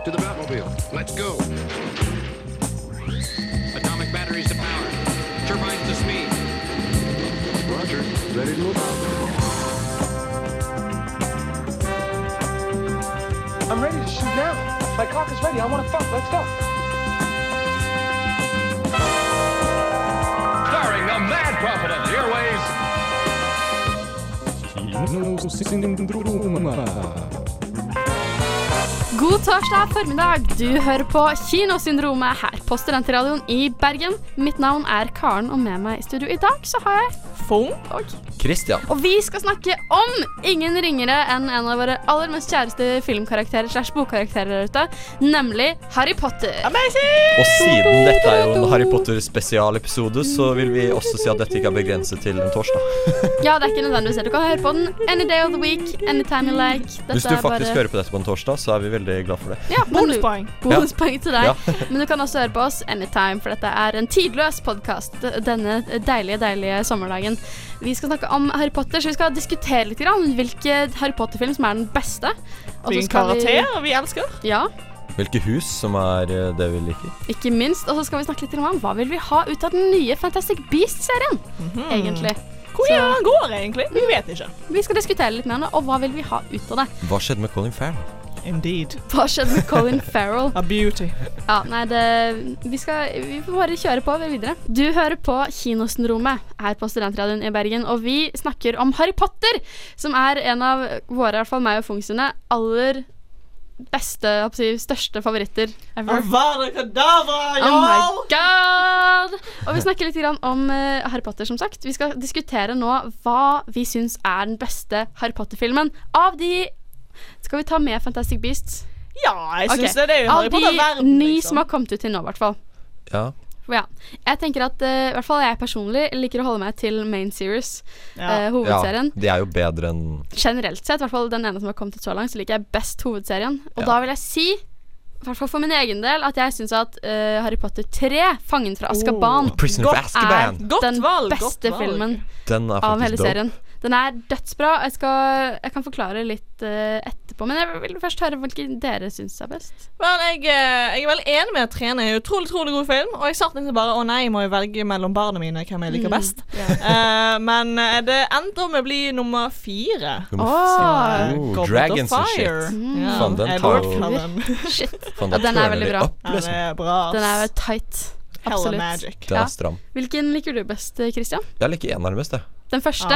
To the Batmobile. Let's go. Atomic batteries to power. Turbines to speed. Roger. Ready to move out. I'm ready to shoot now. My cock is ready. I want to fuck. Let's go. Starring the Mad Prophet of the Airways. God torsdag formiddag. Du hører på Kinosyndromet her på Studentradioen i Bergen. Mitt navn er Karen, og med meg i studio i dag så har jeg Fong og Christian. Og vi skal snakke om ingen ringere enn en av våre aller mest kjæreste filmkarakterer / bokkarakterer der ute, nemlig Harry Potter. Amazing! Og siden dette er jo en Harry Potter spesialepisode, så vil vi også si at dette ikke er begrenset til en torsdag. Ja, det er ikke nødvendigvis det. Du kan høre på den any day of the week, anytime you like. Hvis du faktisk hører på dette på en torsdag, så er vi veldig glad for det. Ja, bonuspoeng. Bonuspoeng til deg. Ja. Men du kan også høre på oss anytime, for dette er en tidløs podcast denne deilige sommerdagen. Vi skal snakke om Harry Potter, så vi skal diskutere litt grann hvilke Harry Potter-film som er den beste. Hvilken karakter vi elsker. Ja. Hvilke hus som er det vi liker. Ikke minst. Og så skal vi snakke litt om hva vil vi ha ut av den nye Fantastic Beasts-serien, egentlig. Hvor den går egentlig? Vi vet ikke. Vi skal diskutere litt mer, og hva vil vi ha ut av det? Hva skjedde med Colin Farrell? Indeed. Hva skjedde med Colin Farrell? A beauty. Ja, nei, vi får bare kjøre på videre. Du hører på Kinosyndromet her på Studentradioen i Bergen, og vi snakker om Harry Potter, som er en av våre, i hvert fall meg og Fungsene, aller beste, største favoritter ever. Avada Kedavra, Oh my god! Og vi snakker litt grann om Harry Potter, som sagt. Vi skal diskutere nå hva vi synes er den beste Harry Potter-filmen av de. Skal vi ta med Fantastic Beasts? Ja, jeg synes det er jo Harry Potter-verden. Av de 9 som har kommet ut til nå, i hvert fall. Ja. Ja. Jeg tenker at i hvert fall jeg personlig liker å holde meg til main series, hovedserien. Ja, det er jo bedre enn generelt sett, i hvert fall den ene som har kommet ut så langt, så liker jeg best hovedserien. Og da vil jeg si, i hvert fall for min egen del, at jeg synes at Harry Potter 3, Fangen fra Azkaban, Prisoner of Azkaban, er den beste filmen av hele serien. Den er dødsbra. Jeg kan forklare litt etterpå, men jeg vil først høre hvilken dere synes er best. Vel, jeg er veldig enig med at 3 er en utrolig god film, og jeg satt egentlig bare, nei, jeg må jo velge mellom barna mine hvem jeg liker best. Men det endte om å bli nummer 4. Dragons and shit. Fan, den tar jo shit. Fan, den er veldig bra. Den er bra. Den er tight. Absolutt. Den er stram. Hvilken liker du best, Christian? Jeg liker eneren best, jeg. Den første?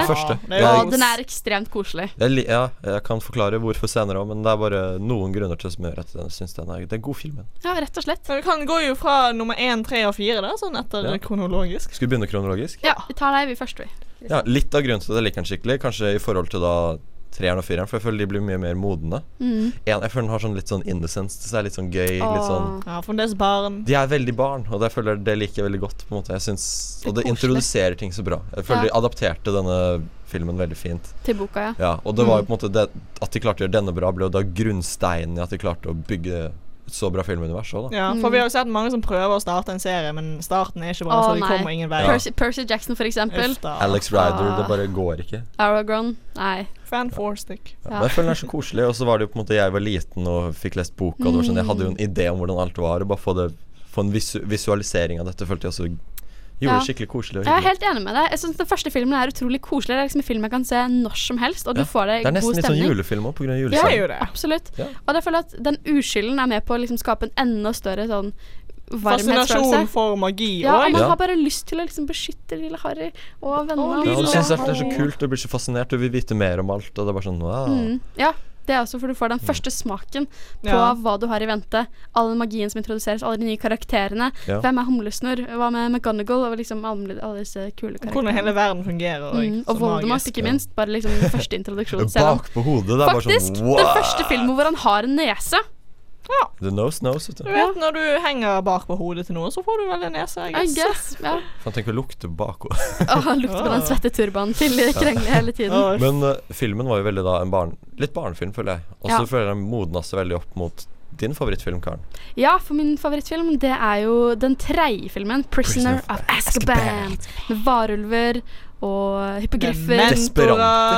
Den er ekstremt koselig. Jeg kan forklare hvorfor senere også, men det er bare noen grunner til som gjør at jeg synes det er en god film. Ja, rett og slett. Vi kan gå jo fra nummer 1, 3 og 4 da, sånn etter kronologisk. Skal vi begynne kronologisk? Ja, vi tar deg først. Ja, litt av grunnen til at jeg liker den skikkelig, kanskje i forhold til da 3'eren og 4'eren, for jeg føler de blir mye mer modne. Jeg føler den har sånn litt sånn innocence, det er litt sånn gøy, litt sånn. Ja, for det er barn. De er veldig barn, og jeg føler det liker jeg veldig godt, på en måte. Jeg synes, og det introduserer ting så bra. Jeg føler de adapterte denne filmen veldig fint. Til boka, ja. Ja, og det var jo på en måte det, at de klarte å gjøre denne bra, ble jo da grunnsteinen i at de klarte å bygge et så bra filmunivers også, da. Ja, for vi har jo sett mange som prøver å starte en serie, men starten er ikke bra, så de kommer ingen vei. Percy Jackson for eksempel. Alex Rider, det bare går ikke. Aragorn, nei. Fan Forstick. Men jeg føler den er så koselig, og så var det jo på en måte jeg var liten og fikk lest boka, og det var sånn, jeg hadde jo en idé om hvordan alt var, og bare få en visualisering av dette, følte jeg også gjorde det skikkelig koselig og hyggelig. Jeg er helt enig med deg. Jeg synes den første filmen er utrolig koselig. Det er liksom en film jeg kan se når som helst, og du får det god stemning. Det er nesten litt sånn julefilm også, på grunn av juleserien. Ja, det er jo det. Absolutt. Og jeg føler at den uskylden er med på å liksom skape en enda større sånn fascinasjon for magi. Ja, og man har bare lyst til å liksom beskytte lille Harry og vennene. Ja, og du synes at det er så kult, du blir så fascinert, du vil vite mer om alt, og det er bare sånn, wow. Ja, det er også for du får den første smaken på hva du har i vente. All magien som introduseres, alle de nye karakterene. Hvem er Humlesnurr? Hva med McGonagall? Og liksom alle disse kule karakterene. Hvordan hele verden fungerer. Og Voldemort, ikke minst. Bare liksom den første introduksjonen. Bak på hodet, det er bare sånn, faktisk, den første filmen hvor han har en nese. Ja. The nose knows, vet du. Du vet, når du henger bak på hodet til noen, så får du vel en nese, I guess. Ja. Han tenker å lukte bak lukte på den svette turbanen til Krengle hele tiden. Men filmen var jo veldig da litt barnefilm, føler jeg. Og så føler jeg den modnet seg veldig opp mot din favorittfilm, Karen. Ja, for min favorittfilm, det er jo den 3. filmen, Prisoner of Azkaban. Med varulver og hippogriffer. Desperanter.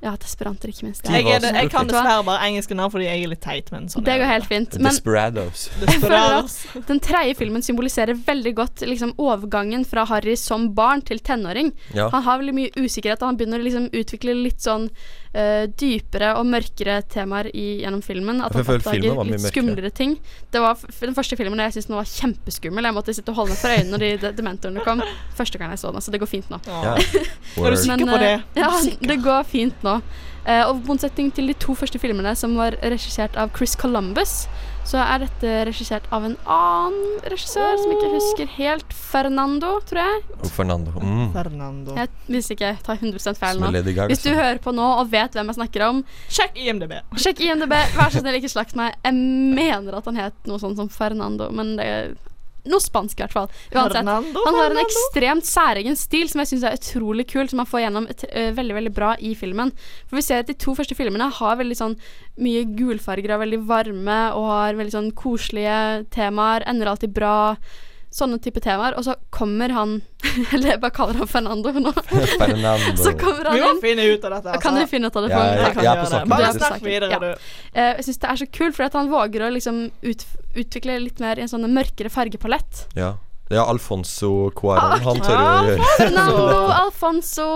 Ja, Desperanter ikke minst. Jeg kan dessverre bare engelske navn fordi jeg litt teit, men sånn det går helt fint. Men Desperados. jeg føler at den tredje filmen symboliserer veldig godt liksom, overgangen fra Harry som barn til tenåring. Ja. Han har veldig mye usikkerhet, og han begynner å liksom, utvikle litt sånn dypere og mørkere temaer gjennom filmen. At han oppdager litt skumlere ting. Det var den første filmen jeg synes den var kjempeskummel. Jeg måtte sitte og holde meg for øynene når de dementorene kom. Første gang jeg så den, så det går fint nå. Ja. Er du sikker på det? Ja, det går fint nå. Og på motsetning til de 2 første filmene som var regissert av Chris Columbus, så er dette regissert av en annen regissør som ikke husker helt. Fernando, tror jeg. Fernando. Fernando. Hvis ikke jeg tar 100% feil nå. Hvis du hører på nå og vet hvem jeg snakker om, sjekk IMDb. Vær så snill, ikke slakt meg. Jeg mener at han het noe sånt som Fernando, men det er noe spansk i hvert fall. Uansett, han har en ekstremt særegen stil som jeg synes er utrolig kul, som han får gjennom veldig, veldig bra i filmen. For vi ser at de 2 første filmene har veldig sånn mye gulfarger og veldig varme og har veldig sånn koselige temaer, ender alltid bra, sånne type temaer, og så kommer han eller jeg bare kaller han Fernando nå. Fernando. Så kommer han inn. Vi må finne ut av dette. Altså. Kan du finne ut av det? Jeg er på saken. Bare snakk videre, du. Jeg synes det er så kult, for at han våger å liksom utvikle litt mer i en sånn mørkere fargepalett. Ja, Alfonso Cuarón, han tør å gjøre. Fernando, Alfonso,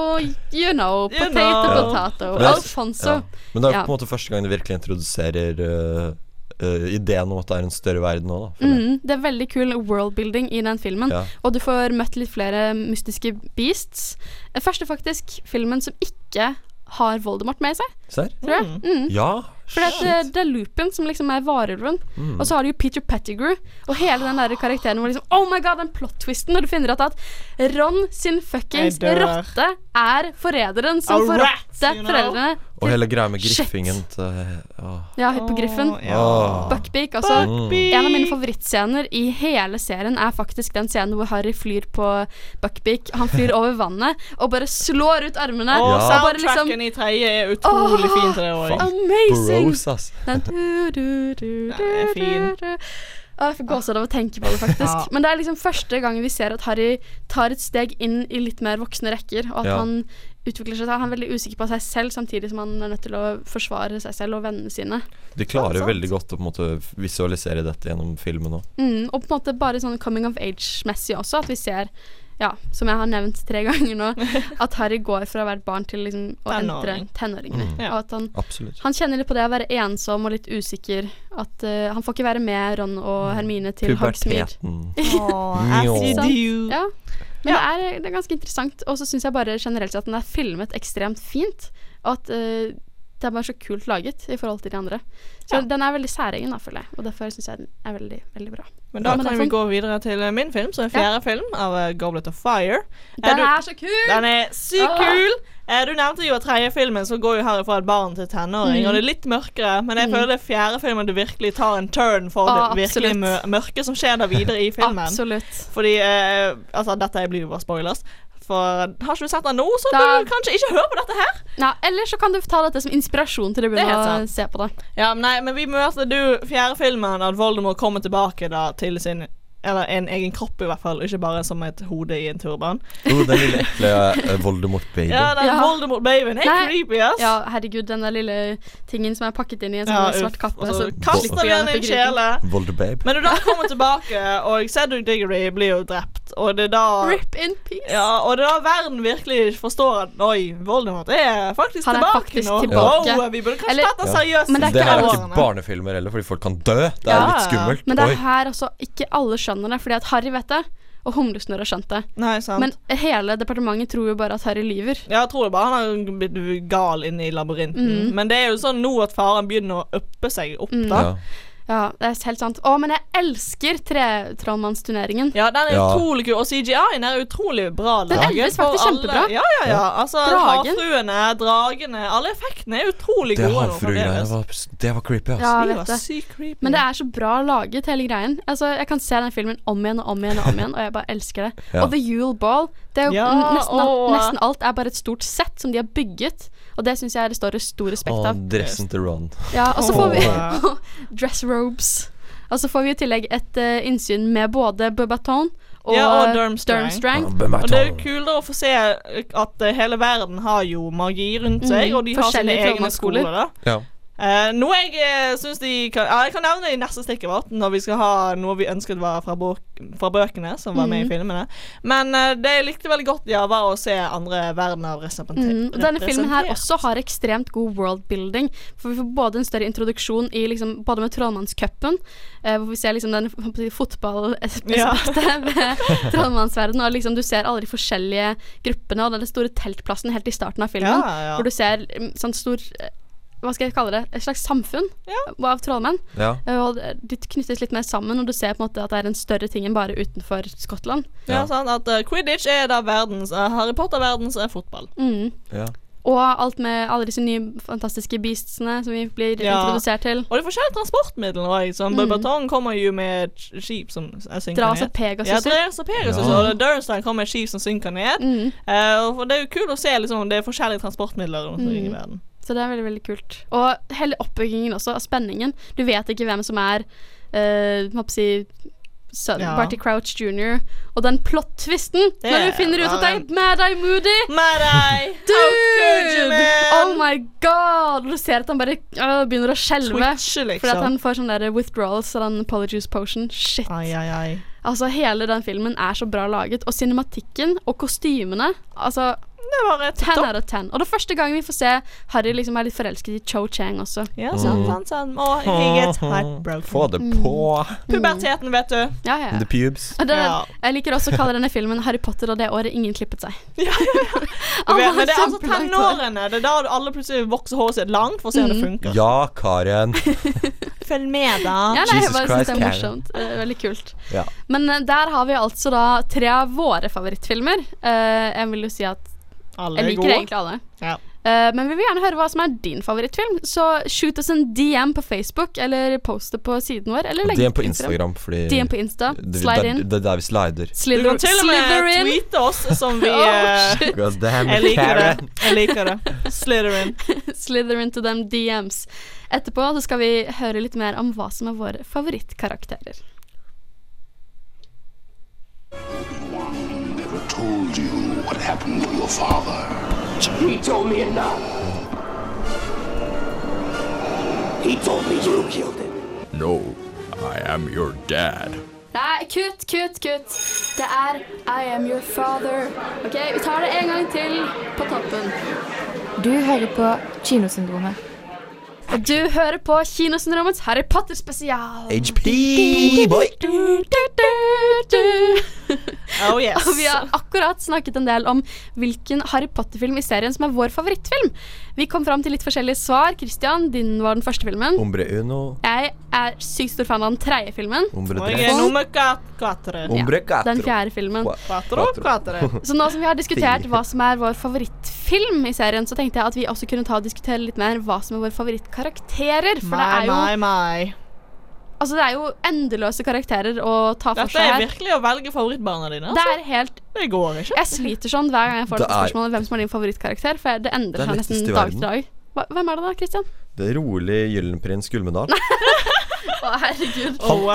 potato, Alfonso. Ja. Men det er på en måte første gang det virkelig introduserer ideen om at det er en større verden nå da. Det er veldig kul worldbuilding i den filmen, og du får møtt litt flere mystiske beasts. Første faktisk filmen som ikke har Voldemort med seg. Ser? Tror jeg. Ja. For det er Lupin som liksom er varulven. Og så har du jo Peter Pettigrew og hele den der karakteren hvor liksom, oh my god, den plot-twisten når du finner at Ron sin fuckings rotte er forræderen som forrådte foreldrene. Og hele greia med griffingen til Ja, hippogriffen. Buckbeak, altså. En av mine favorittscener i hele serien er faktisk den scenen hvor Harry flyr på Buckbeak. Han flyr over vannet og bare slår ut armene. Soundtracken i tredje er utrolig fin til det også. Amazing! Den er fin. Jeg får gåsehud av å tenke på det, faktisk. Men det er liksom første gang vi ser at Harry tar et steg inn i litt mer voksne rekker, og at han utvikler seg. Han er veldig usikker på seg selv, samtidig som han er nødt til å forsvare seg selv og vennene sine. De klarer veldig godt å på en måte visualisere dette gjennom filmen også. Og på en måte bare sånn coming of age-messig også, at vi ser som jeg har nevnt 3 ganger nå, at Harry går fra å være barn til liksom å entre tenåringene. Og at han kjenner litt på det å være ensom og litt usikker. At han får ikke være med Ron og Hermine til Hogsmeade. Ja. Men det er ganske interessant. Og så synes jeg bare generelt at den er filmet ekstremt fint. Og at det er bare så kult laget i forhold til de andre. Så den er veldig særegen, føler jeg. Og derfor synes jeg den er veldig, veldig bra. Men da kan vi gå videre til min film, som er 4. film av Goblet of Fire. Den er så kul! Den er sykt kul! Du nevnte jo at 3. filmen så går jo her fra et barn til tenåring, og det er litt mørkere, men jeg føler det 4. filmen du virkelig tar en turn for det virkelig mørke som skjer der videre i filmen. Absolutt. Fordi, altså dette blir jo bare spoilers. For har ikke du sett den nå, så bør du kanskje ikke høre på dette her. Nei, eller så kan du ta dette som inspirasjon til å begynne å se på det. Ja, men vi møter 4. filmen at Voldemort kommer tilbake da til sin, eller en egen kropp i hvert fall, ikke bare som et hode i en turban. Den lille ekle Voldemort-babyen. Ja, den Voldemort-babyen er creepy, ass. Ja, herregud, den der lille tingen som er pakket inn i en sånn svart kappe. Og så kaster den i en kjele. Voldemort-babe. Men når da kommer tilbake, og Cedric Diggory blir jo drept, og det er da Rip in peace. Ja, og det er da verden virkelig forstår at oi, Voldemort er faktisk tilbake nå. Vi burde kanskje tatt det seriøst. Det her er ikke barnefilmer heller, fordi folk kan dø. Det er litt skummelt. Men det er her også ikke alle skjønner det, fordi at Harry vet det, og Humlesnurr har skjønt det. Nei, sant. Men hele departementet tror jo bare at Harry lyver. Ja, jeg tror det bare han har blitt gal inne i labyrinten. Men det er jo sånn nå at faren begynner å uppe seg opp da. Ja, det er helt sant. Men jeg elsker Trollmannsturneringen. Ja, den er utrolig kul. Og CGI-en er utrolig bra laget. Den eldes faktisk kjempebra. Ja. Altså, havfruene, dragene, alle effektene er utrolig gode. Det var creepy, altså. Ja, det var sykt creepy. Men det er så bra laget, hele greien. Altså, jeg kan se den filmen om igjen og om igjen og om igjen, og jeg bare elsker det. Og The Yule Ball, det er jo nesten alt er bare et stort sett som de har bygget. Og det synes jeg det står stor respekt av. Dressen til Ron. Ja, og så får vi dress robes. Og så får vi i tillegg et innsyn med både Beauxbaton og Durmstrang. Og det er jo kulere å få se at hele verden har jo magi rundt seg, og de har sine egne skoler da. Ja. Noe jeg synes jeg kan nevne i neste stikket vårt, når vi skal ha noe vi ønsket var fra bøkene som var med i filmene. Men det jeg likte veldig godt var å se andre verdener representert. Denne filmen her også har ekstremt god worldbuilding, for vi får både en større introduksjon i liksom, både med Trollmannscupen, hvor vi ser liksom den fotballaspektet ved Trollmannsverden, og liksom du ser alle de forskjellige gruppene, og den store teltplassen helt i starten av filmen, hvor du ser sånn stor... Hva skal jeg kalle det? Et slags samfunn av trollmenn. Ja. Og de knyttes litt mer sammen, og du ser på en måte at det er en større ting enn bare utenfor Skottland. Ja, sånn at Quidditch er da Harry Potter-verdens fotball. Ja. Og alt med alle disse nye fantastiske beastsene som vi blir introdusert til. Og de forskjellige transportmidlene også, som Bulbaton kommer jo med et skip som synker Dras av Pegasus. Ja, Dras av Pegasus, og Durmstrang kommer med et skip som synker ned. Og det er jo kult å se liksom, det er forskjellige transportmidler rundt i verden. Så det er veldig, veldig kult. Og hele oppbyggingen også, av spenningen. Du vet ikke hvem som er Barty Crouch Jr. Og den plot-twisten når du finner ut at det er Mad-Eye Moody. Mad-Eye! Dude! Oh my god! Og du ser at han bare begynner å skjelve. Liksom. Fordi at han får sånn der withdrawals av den Polyjuice Potion. Shit. Altså, hele den filmen er så bra laget. Og cinematikken og kostymene, altså... Det var 10 out of 10. Og det første gang vi får se Harry liksom er litt forelsket i Cho Chang også. Ja, sånn. Og he gets heartbroken. Få det på. Puberteten, vet du. Ja. The pubes. Jeg liker også å kalle denne filmen Harry Potter og det året ingen klippet seg. Ja. Men det er altså tenårene. Det er da alle plutselig vokser håret sitt langt for å se om det funker. Ja, Karen. Følg med da. Ja, nei, jeg bare synes det er morsomt. Veldig kult. Ja. Men der har vi altså da 3 av våre favorittfilmer. Jeg vil jo si at jeg liker egentlig alle. Ja. Men vi vil gjerne høre hva som er din favorittfilm. Så shoot oss en DM på Facebook, eller post det på siden vår, eller DM på Instagram, fordi DM på Insta, slide in. Det er der vi slider. Du kan til og med tweete oss, som vi jeg liker det. Slither into them DMs. Etterpå så skal vi høre litt mer om hva som er våre favorittkarakterer. Told you what happened to your father. He told me enough. He told me you killed him. No, I am your dad. Nei, kutt. Det er I am your father. Ok, vi tar det en gang til på toppen. Du hører på Kinosyndromet. Du hører på Kinosyndromets Harry Potter spesial. HP, boy. Oh yes. Og vi har akkurat snakket en del om hvilken Harry Potter-film i serien som er vår favorittfilm. Vi kom fram til litt forskjellige svar. Christian, din var den første filmen. Ombre Uno. Jeg er sykt stor fan av den 3. filmen. Ombre Quatre. Den 4. filmen. Quatre. Så nå som vi har diskutert hva som er vår favorittfilm i serien, så tenkte jeg at vi også kunne diskutere litt mer hva som er vår favorittkarakterer. For det er jo Altså, det er jo endeløse karakterer å ta for seg her. Dette er virkelig å velge favorittbarna dine, altså. Det er helt... Det går ikke. Jeg sliter sånn hver gang jeg får dette spørsmålet hvem som er din favorittkarakter, for det endrer seg nesten dag til dag. Hvem er det da, Christian? Det er rolig Gyllenprins Gullmedal. Å, herregud.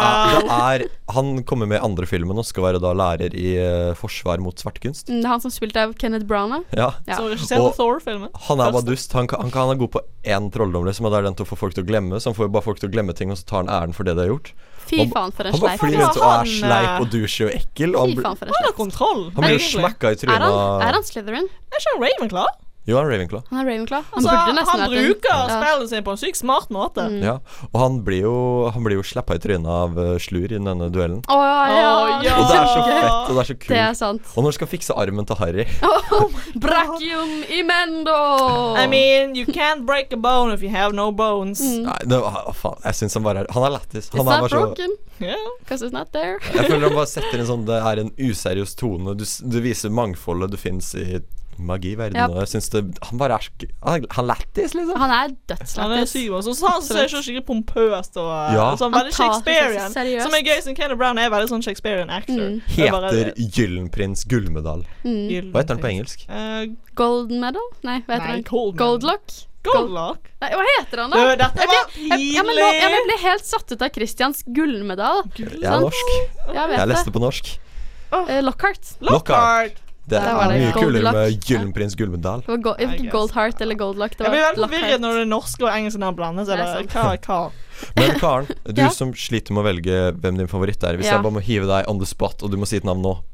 Han kommer med i andre filmen og skal være da lærer i forsvar mot svartkunst. Det er han som spilte av Kenneth Branagh. Ja. Så se på Thor-filmen. Han er bare dust. Han er god på én trolldom, liksom, og det er den til å få folk til å glemme. Så han får bare folk til å glemme ting, og så tar han æren for det de har gjort. Fy faen for en sleip. Han bare flyr rundt og er sleip og douche og ekkel. Fy faen for en sleip. Han har kontroll. Han blir jo smekka i trynet. Er han Slytherin? Er ikke han Ravenclaw? Jo, han er Ravenclaw. Han bruker spillet sin på en sykt smart måte. Ja, og han blir jo slappa i trynet av Slur i denne duellen. Ja. Og det er så fett, og det er så kult. Det er sant. Og når du skal fikse armen til Harry. Brachium imendo. I mean, you can't break a bone if you have no bones. Nei, faen, jeg synes han bare han er lættis. It's not broken, because it's not there. Jeg føler han bare setter en sånn, det er en useriøs tone. Du viser mangfoldet du finnes i magiverdenen, og jeg synes han bare han lættis, liksom. Han er dødslættis. Han er syk, og så han ser så skikkelig pompøst og sånn veldig Shakespearean. Som er gøy, som Kenneth Branagh er veldig sånn Shakespearean actor. Heter Gyllenprins Gullmedal. Hva heter han på engelsk? Golden Medal? Nei, hva heter han? Goldlock? Nei, hva heter han da? Dette var pinlig. Jeg ble helt satt ut av Christians gullmedal. Jeg er norsk. Jeg leste på norsk. Lockhart. Lockhart. Det Der var det mye kulere Goldlock. med Gyllenprins Gullmedal. Det var Goldheart eller Goldlock. Det Jeg var blir veldig Lockhart. forvirret når det norske og engelske navn blandes. Det er Eller sant. hva? Men Karen, du Ja. som sliter med å velge hvem din favoritt er. Hvis Ja. jeg bare må hive deg on the spot, og du må si et navn nå.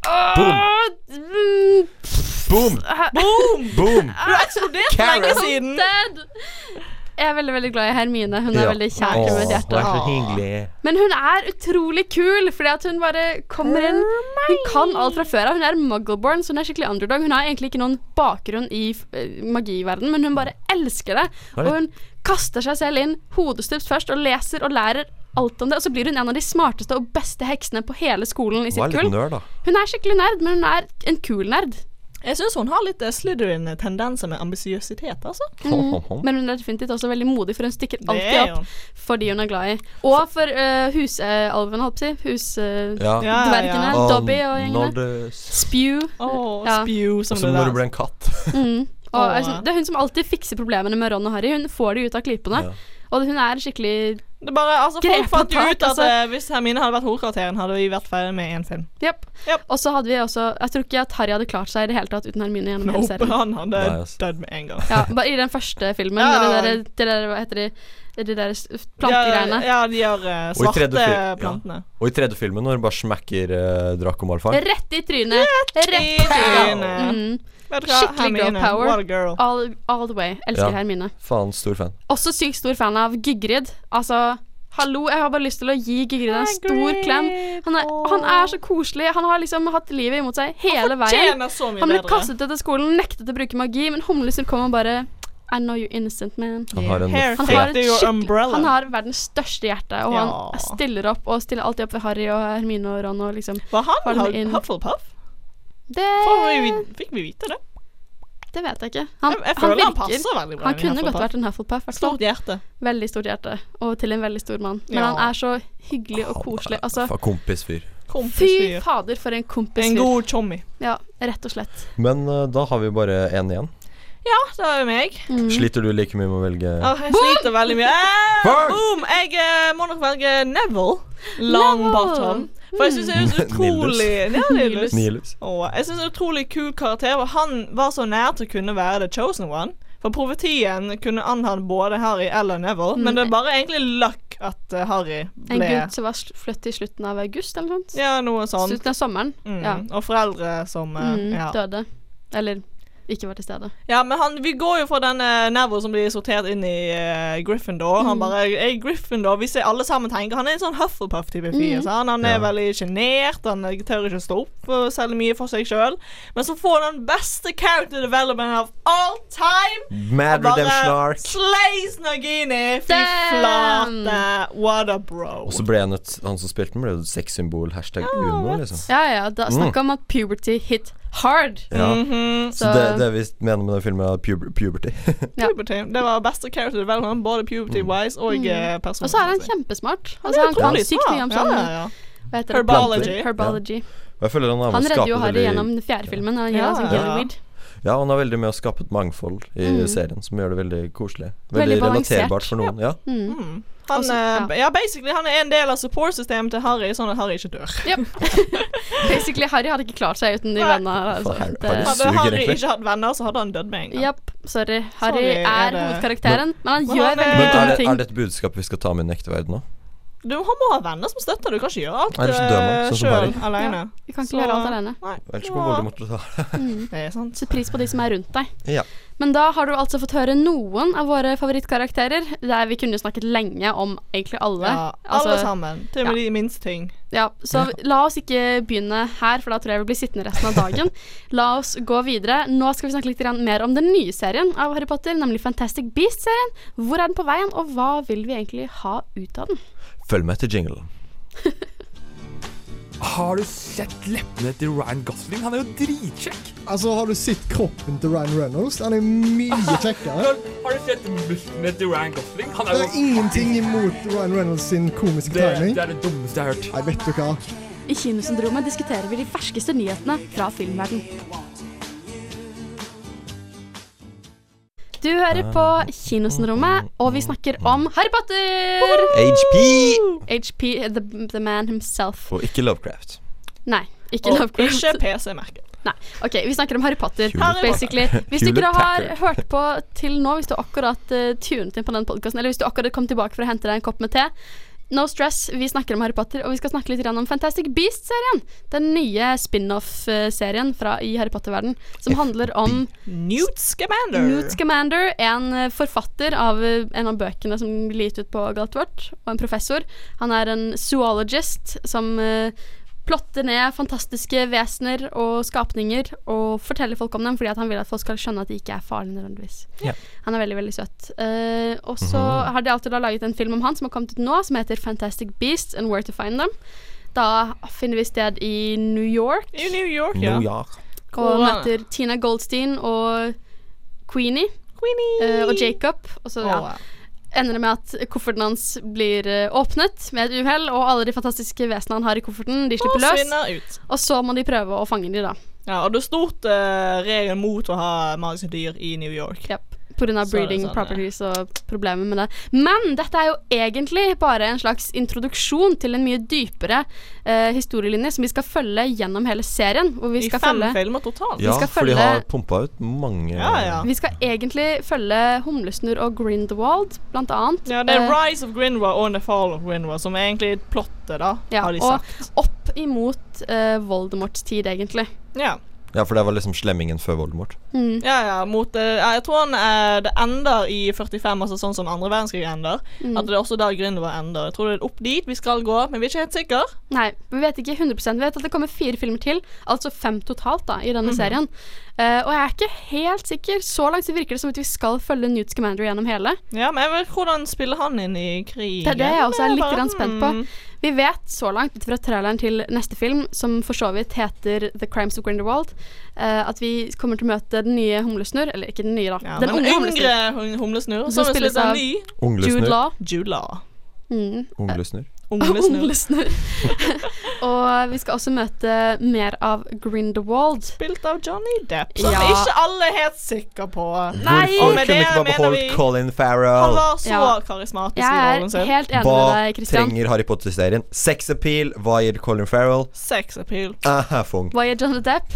Mm, Boom! Boom! Boom! Du har eksplodert for lenge siden. Dead. Jeg er veldig, veldig glad i Hermine. Hun er veldig kjær til mitt hjerte. Vær så hyggelig. Men hun er utrolig kul, fordi at hun bare kommer inn. Hun kan alt fra før av. Hun er muggleborn, så hun er skikkelig underdog. Hun har egentlig ikke noen bakgrunn i magiverden, men hun bare elsker det. Og hun kaster seg selv inn hodestups først og leser og lærer alt om det. Og så blir hun en av de smarteste og beste heksene på hele skolen i Hun er sitt litt kull. nerd, da. Hun er skikkelig nerd, men hun er en kul nerd. Jeg syns hun har litt Slytherin-tendenser med ambisiøsitet, altså. Men hun er definitivt også veldig modig, for hun stikker Det er alltid hun. opp fordi hun er glad i. Og for husalvene, holdt jeg på å si. Dvergene. Dobby og gjengene. Spew. Ja. Spew, Og så når du ble en katt. Og det er hun som alltid fikser problemene med Ron og Harry. Hun får de ut av klipene. Og hun er skikkelig Det er bare, altså, folk fant jo tak, ut at altså. Hvis Hermine hadde vært hovedkarakteren, hadde vi vært ferdig med en film. Yep. Og så hadde vi også Jeg tror ikke at Harry hadde klart seg i det hele tatt uten Hermine gjennom hele serien. Han hadde dødd med en gang. Ja, bare i den første filmen. Det der, hva heter de der plantegreiene. Ja, de gjør svarte plantene. Og i tredje filmen, når du bare smekker Draco Malfoy. Rett i trynet. Rett i trynet. Skikkelig girl power. What a girl. All the way. Elsker Hermine. Faen, stor fan. Også sykt stor fan av Gygrid. Altså, hallo, jeg har bare lyst til å gi Gygrid en stor klem. Han er så koselig. Han har liksom hatt livet imot seg hele veien. Han ble kastet ut av skolen, nektet å bruke magi, men Humleser kom og bare I know you're innocent, man. Han har verdens største hjerte, og han stiller opp og stiller alltid opp ved Harry og Hermine og Ron og liksom. Var han Hufflepuff? Fikk vi vite det? Det vet jeg ikke. Jeg føler han passer veldig bra. Han kunne godt vært en Hufflepuff. Stort hjerte. Veldig stort hjerte. Og til en veldig stor mann. Men han er så hyggelig og koselig. Altså, kompisfyr. Fy fader, for en kompisfyr. En god chommy. Ja, rett og slett. Men da har vi bare én igjen. Ja, det er jo meg. Sliter du like mye med å velge? Jeg sliter veldig mye. Boom! Jeg må nok velge Neville Longbottom. For jeg synes det er så utrolig Nihilus. Jeg synes det er en utrolig kul karakter. Og han var så nær til å kunne være The Chosen One. For profetien kunne anhatt både Harry eller Neville. Men det er bare egentlig luck at Harry ble en gutt som var flyttet i slutten av august eller noe sånt. Ja, noe sånt. Slutten av sommeren. Ja. Og foreldre som døde. Eller ikke var til stede. Ja, men vi går jo fra denne Neville som blir sortert inn i Gryffindor. Han bare Gryffindor, hvis jeg alle sammen tenker han er en sånn Hufflepuff-type fyr. Han er veldig genert. Han tør ikke stå opp for særlig mye for seg selv. Men så får han den beste character development of all time. Mad Redemption Arc. Slays Nagini. Fy flate. What a bro. Og så ble han som spilte den, ble et sexsymbol. #Uno, liksom. Ja, da snakket om at puberty hit hard. Så det vi mener med den filmen er puberty. Puberty. Det var beste character development, både puberty-wise og personlig. Og så er han kjempesmart. Altså, han kan sykt mye om sånn Herbology. Og jeg føler han redder jo Harry gjennom den fjerde filmen. Ja, han er veldig med å skape et mangfold i serien, som gjør det veldig koselig. Veldig relaterbart for noen. Ja. Basically han er en del av support-systemet til Harry, sånn at Harry ikke dør. Basically Harry hadde ikke klart seg uten de vennene. Hadde Harry ikke hatt venner, så hadde han dødd med en gang. Sorry. Harry er hovedkarakteren, men han gjør veldig dumme ting. Er det et budskap vi skal ta med i den ekte verden nå? Du må ha venner som støtter. Du kan ikke gjøre alt selv alene. Du kan ikke gjøre alt alene. Ellers går Voldemort til å ta det. Er sant. Sett pris på de som er rundt deg. Ja. Men da har du altså fått høre noen av våre favorittkarakterer. Der vi kunne snakket lenge om egentlig alle. Ja, alle sammen. Til og med de minste ting. Ja, så la oss ikke begynne her, for da tror jeg vi blir sittende resten av dagen. La oss gå videre. Nå skal vi snakke litt mer om den nye serien av Harry Potter, nemlig Fantastic Beasts-serien. Hvor er den på veien, og hva vil vi egentlig ha ut av den? Følg med til jinglen. Har du sett leppene til Ryan Gosling? Han er jo dritkjekk. Altså, har du sett kroppen til Ryan Reynolds? Han er mye kjekkere. Har du sett musklene til Ryan Gosling? Han det er ingenting imot Ryan Reynolds sin komiske timing. Det er det dummeste jeg har hørt. Nei, vet du hva? I Kinosyndromet diskuterer vi de ferskeste nyhetene fra filmverden. Du hører på Kinosyndromet, og vi snakker om Harry Potter! HP! HP, the man himself. Og ikke Lovecraft. Nei, ikke Lovecraft. Ikke PC-merket. Nei, ok, vi snakker om Harry Potter, basically. Hvis Hewlett dere har Packard. hørt på til nå, hvis du akkurat tunet inn på den podcasten, eller hvis du akkurat kom tilbake for å hente deg en kopp med te, no stress, vi snakker om Harry Potter, og vi skal snakke litt om Fantastic Beasts-serien. Den nye spin-off-serien i Harry Potter-verden, som handler om Newt Scamander. Newt Scamander, en forfatter av en av bøkene som blir gitt ut på Galtvort, og en professor. Han er en zoologist som plotter ned fantastiske vesener og skapninger og forteller folk om dem fordi at han vil at folk skal skjønne at de ikke er farlige nødvendigvis. Ja. Han er veldig, veldig søt. Og så har de alltid laget en film om han som har kommet ut nå, som heter Fantastic Beasts and Where to Find Them. Da finner vi sted i New York. I New York, New York. Og møter Tina Goldstein og Queenie. Og Jacob. Og så, ender det med at kofferten hans blir åpnet med et uhell, og alle de fantastiske vesenene han har i kofferten, de slipper løs. Og så må de prøve å fange de da. Ja, og det er stort regel mot å ha magiske dyr i New York. Yep. På grunn av breeding properties og problemer med det. Men dette er jo egentlig bare en slags introduksjon til en mye dypere historielinje som vi skal følge gjennom hele serien. Hvor vi skal følge 5 filmer totalt. Ja, for de har pumpet ut mange. Vi skal egentlig følge Humlesnurr og Grindelwald, blant annet. Ja, det er Rise of Grindelwald og The Fall of Grindelwald, som er egentlig plottet da, har de sagt. Og opp imot Voldemorts tid, egentlig. Ja, for det var liksom slemmingen før Voldemort. Ja, mot jeg tror det ender i 45, altså sånn som andre verdenskrig ender. At det er også da Grindelwald ender. Jeg tror det er opp dit vi skal gå, men vi er ikke helt sikre. Nei, vi vet ikke 100%. Vi vet at det kommer 4 filmer til, altså 5 totalt da, i denne serien. Og jeg er ikke helt sikker. Så langt så virker det som at vi skal følge Newt Scamander gjennom hele. Ja, men jeg vet hvordan spiller han inn i krigen. Det er det jeg også er litt spent på. Vi vet så langt, ut fra traileren til neste film, som for så vidt heter The Crimes of Grindelwald, at vi kommer til å møte den nye Humlesnurr, eller ikke den nye da. Ja, den unge Humlesnurr, som spilles av ny Jude Law. Unglesnurr. Unglesnurr. Og vi skal også møte mer av Grindelwald. Spilt av Johnny Depp, som ikke alle er helt sikre på. Nei! Hvorfor kunne ikke bare beholdt Colin Farrell? Han var så karismatisk i rollen sin. Jeg er helt enig med deg, Christian. Hva trenger Harry Potter-serien? Sex appeal. Hva gir Colin Farrell? Sex appeal. Funk. Hva gir Johnny Depp?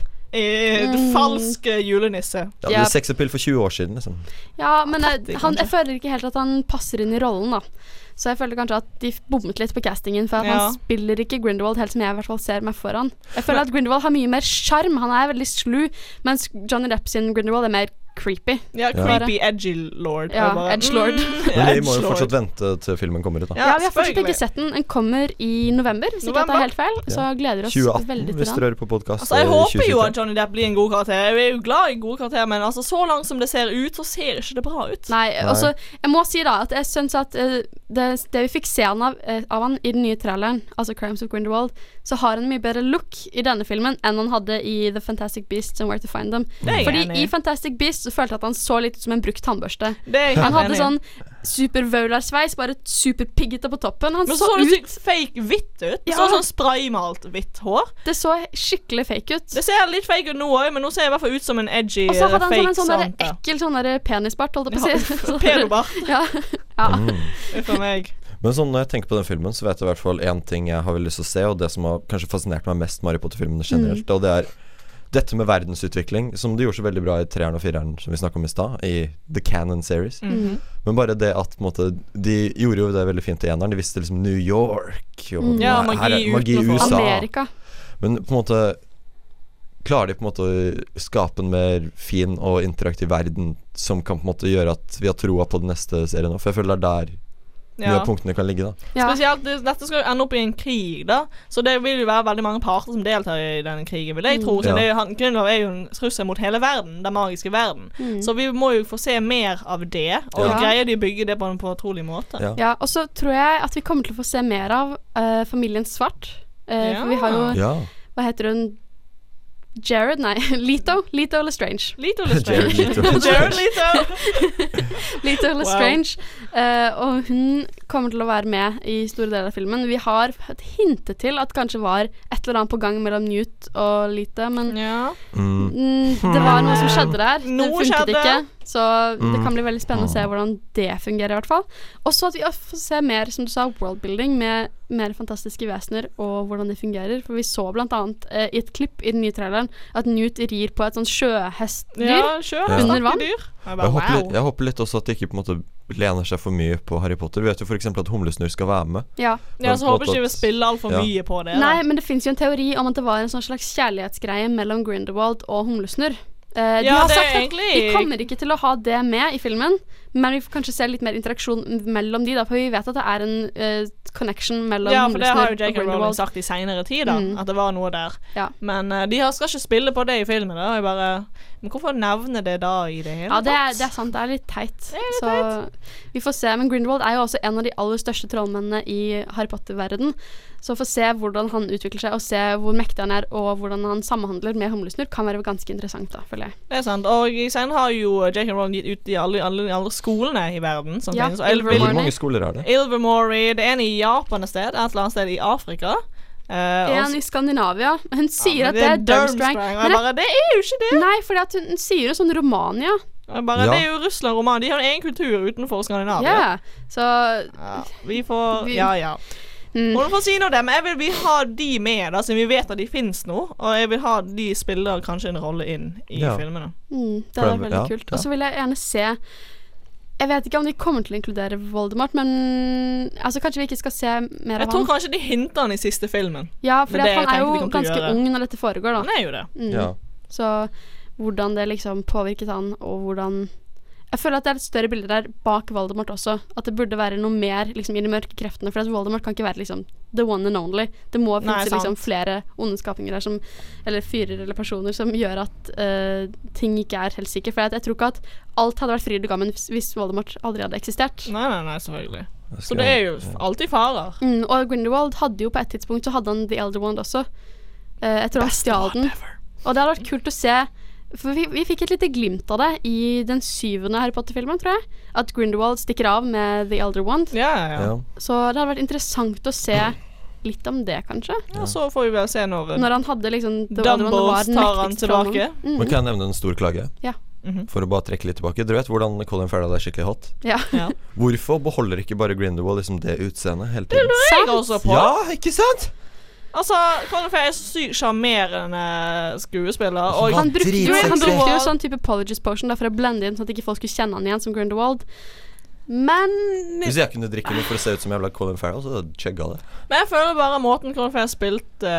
Falsk julenisse. Ja, det er sex appeal for 20 år siden liksom. Ja, men jeg føler ikke helt at han passer inn i rollen da. Så jeg føler kanskje at de bommet litt på castingen, for at han spiller ikke Grindelwald helt som jeg i hvert fall ser meg foran. Jeg føler at Grindelwald har mye mer charm. Han er veldig slu, mens Johnny Depp sin Grindelwald er mer creepy. Ja, creepy, edgy lord. Ja, edge lord. Men vi må jo fortsatt vente til filmen kommer ut da. Ja, vi har fortsatt ikke sett den. Den kommer i november, hvis ikke at det er helt feil. Så gleder oss 2018, veldig til den. hvis dere hører på podcast. Altså, jeg håper jo at Johnny Depp blir en god karakter. Jeg er jo glad i gode karakterer, men altså, så langt som det ser ut, så ser ikke det bra ut. Nei, altså, jeg må si da at jeg synes at det vi fikk se av han i den nye traileren, altså Crimes of Grindelwald, så har han mye bedre look i denne filmen enn han hadde i The Fantastic Beasts and Where to Find Them. Fordi i Fantastic Beasts så følte jeg at han så litt som en brukt tannbørste. Han hadde sånn supervølarsveis, bare superpiggete på toppen. Han men så ut fake hvitt ut. Det så sånn spraymalt hvitt hår. Det så skikkelig fake ut. Det ser litt fake ut nå også, men nå ser jeg i hvert fall ut som en edgy fake. Og så hadde han en sånn ekkel sånn penisbart, holdt jeg på å si. Penobart. Ja. For meg. Men sånn når jeg tenker på den filmen, så vet jeg i hvert fall en ting jeg har veldig lyst til å se, og det som har kanskje fascinert meg mest med Harry Potter-filmene generelt, og det er dette med verdensutvikling, som de gjorde så veldig bra i 3'eren og 4'eren, som vi snakket om i stad, i The Canon Series. Men bare det at på en måte, de gjorde jo det veldig fint i 1'eren. De visste liksom New York og magi i USA. Amerika. Men på en måte klarer de på en måte å skape en mer fin og interaktiv verden som kan på en måte gjøre at vi har troa på den neste serien nå. For jeg føler det er der mye av punktene kan ligge da. Spesielt, dette skal jo ende opp i en krig da. Så det vil jo være veldig mange parter som deltar i denne krigen, vil jeg tro. Så Grindelwald er jo en trussel mot hele verden, den magiske verden. Så vi må jo få se mer av det, og greier de å bygge det på en utrolig måte. Ja, og så tror jeg at vi kommer til å få se mer av familien Svart. For vi har jo hva heter hun? Jared, nei, Leto Lestrange. Leto Lestrange. Jared Leto Lestrange. Og hun kommer til å være med i store deler av filmen. Vi har hintet til at kanskje var et eller annet på gang mellom Newt og Leto, men det var noe som skjedde der. Det funket ikke. Så det kan bli veldig spennende å se hvordan det fungerer i hvert fall. Og så at vi får se mer, som du sa, worldbuilding med mer fantastiske vesener og hvordan det fungerer. For vi så blant annet i et klipp i den nye traileren at Newt rir på et sånn sjøhestdyr under vann. Jeg håper litt også at de ikke på en måte lener seg for mye på Harry Potter. Vi vet jo for eksempel at Humlesnurr skal være med. Ja, så håper ikke vi spiller alt for mye på det. Nei, men det finnes jo en teori om at det var en sånn slags kjærlighetsgreie mellom Grindelwald og Humlesnurr. De har sagt at de kommer ikke til å ha det med i filmen, men vi får kanskje se litt mer interaksjon mellom de da, for vi vet at det er en connection mellom Humlesnurr og Grindelwald. Ja, for det har jo J.K. Rowling sagt i senere tid da, at det var noe der. Ja. Men de skal ikke spille på det i filmen da, men hvorfor nevne det da i det hele tatt? Ja, det er sant, det er litt teit. Så vi får se, men Grindelwald er jo også en av de aller største trollmennene i Harry Potter-verden. Så å få se hvordan han utvikler seg, og se hvor mektig han er, og hvordan han samhandler med Humlesnurr, kan være ganske interessant da, føler jeg. Det er sant, og senere har jo J.K. Rowling gitt ut i alle andre skolene i verden som finnes. Hvor mange skoler er det? Ilvermorny, det er en i Japan et sted, et eller annet sted i Afrika. En i Skandinavia. Hun sier at det er Durmstrang. Det er jo ikke det. Nei, fordi hun sier det sånn Romania. Det er jo Russland og Romania. De har en egen kultur utenfor Skandinavia. Så vi får Må du få si noe det, men jeg vil ha de med da, siden vi vet at de finnes nå. Og jeg vil ha de spiller kanskje en rolle inn i filmene. Det er veldig kult. Og så vil jeg gjerne se, jeg vet ikke om de kommer til å inkludere Voldemort, men altså kanskje vi ikke skal se mer av han. Jeg tror kanskje de hinter han i siste filmen. Ja, for han er jo ganske ung når dette foregår da. Han er jo det. Så hvordan det liksom påvirket han, og hvordan jeg føler at det er et større bilde der bak Voldemort også. At det burde være noe mer liksom, i de mørke kreftene. For at Voldemort kan ikke være liksom the one and only. Det må finnes liksom flere onde skapninger der som, eller fyrer eller personer som gjør at ting ikke er helt sikkert. For jeg tror ikke at alt hadde vært fryd og gammen hvis Voldemort aldri hadde eksistert. Nei, selvfølgelig. Så det er jo alltid farer. Og Grindelwald hadde jo på et tidspunkt så hadde han The Elder Wand også. Jeg tror han stjal den. Og det hadde vært kult å se. For vi fikk et lite glimt av det i den 7. Harry Potter-filmen, tror jeg. At Grindelwald stikker av med The Elder Wand. Ja. Så det hadde vært interessant å se litt om det, kanskje. Ja, så får vi vel se når han hadde liksom Dumbledore tar han tilbake. Men kan jeg nevne en stor klage? Ja. For å bare trekke litt tilbake. Du vet hvordan Colin Farrell er skikkelig hot? Ja. Hvorfor beholder ikke bare Grindelwald liksom det utseendet hele tiden? Det lurer jeg også på. Ja, ikke sant? Altså, Colin Farrell er så sykt sjarmerende skuespiller. Og han brukte jo sånn type Apologies Potion for å blende inn sånn at ikke folk skulle kjenne han igjen som Grindelwald. Men hvis jeg kunne drikke noe for å se ut som jævla Colin Farrell, så chugga det. Men jeg føler bare måten Colin Farrell spilte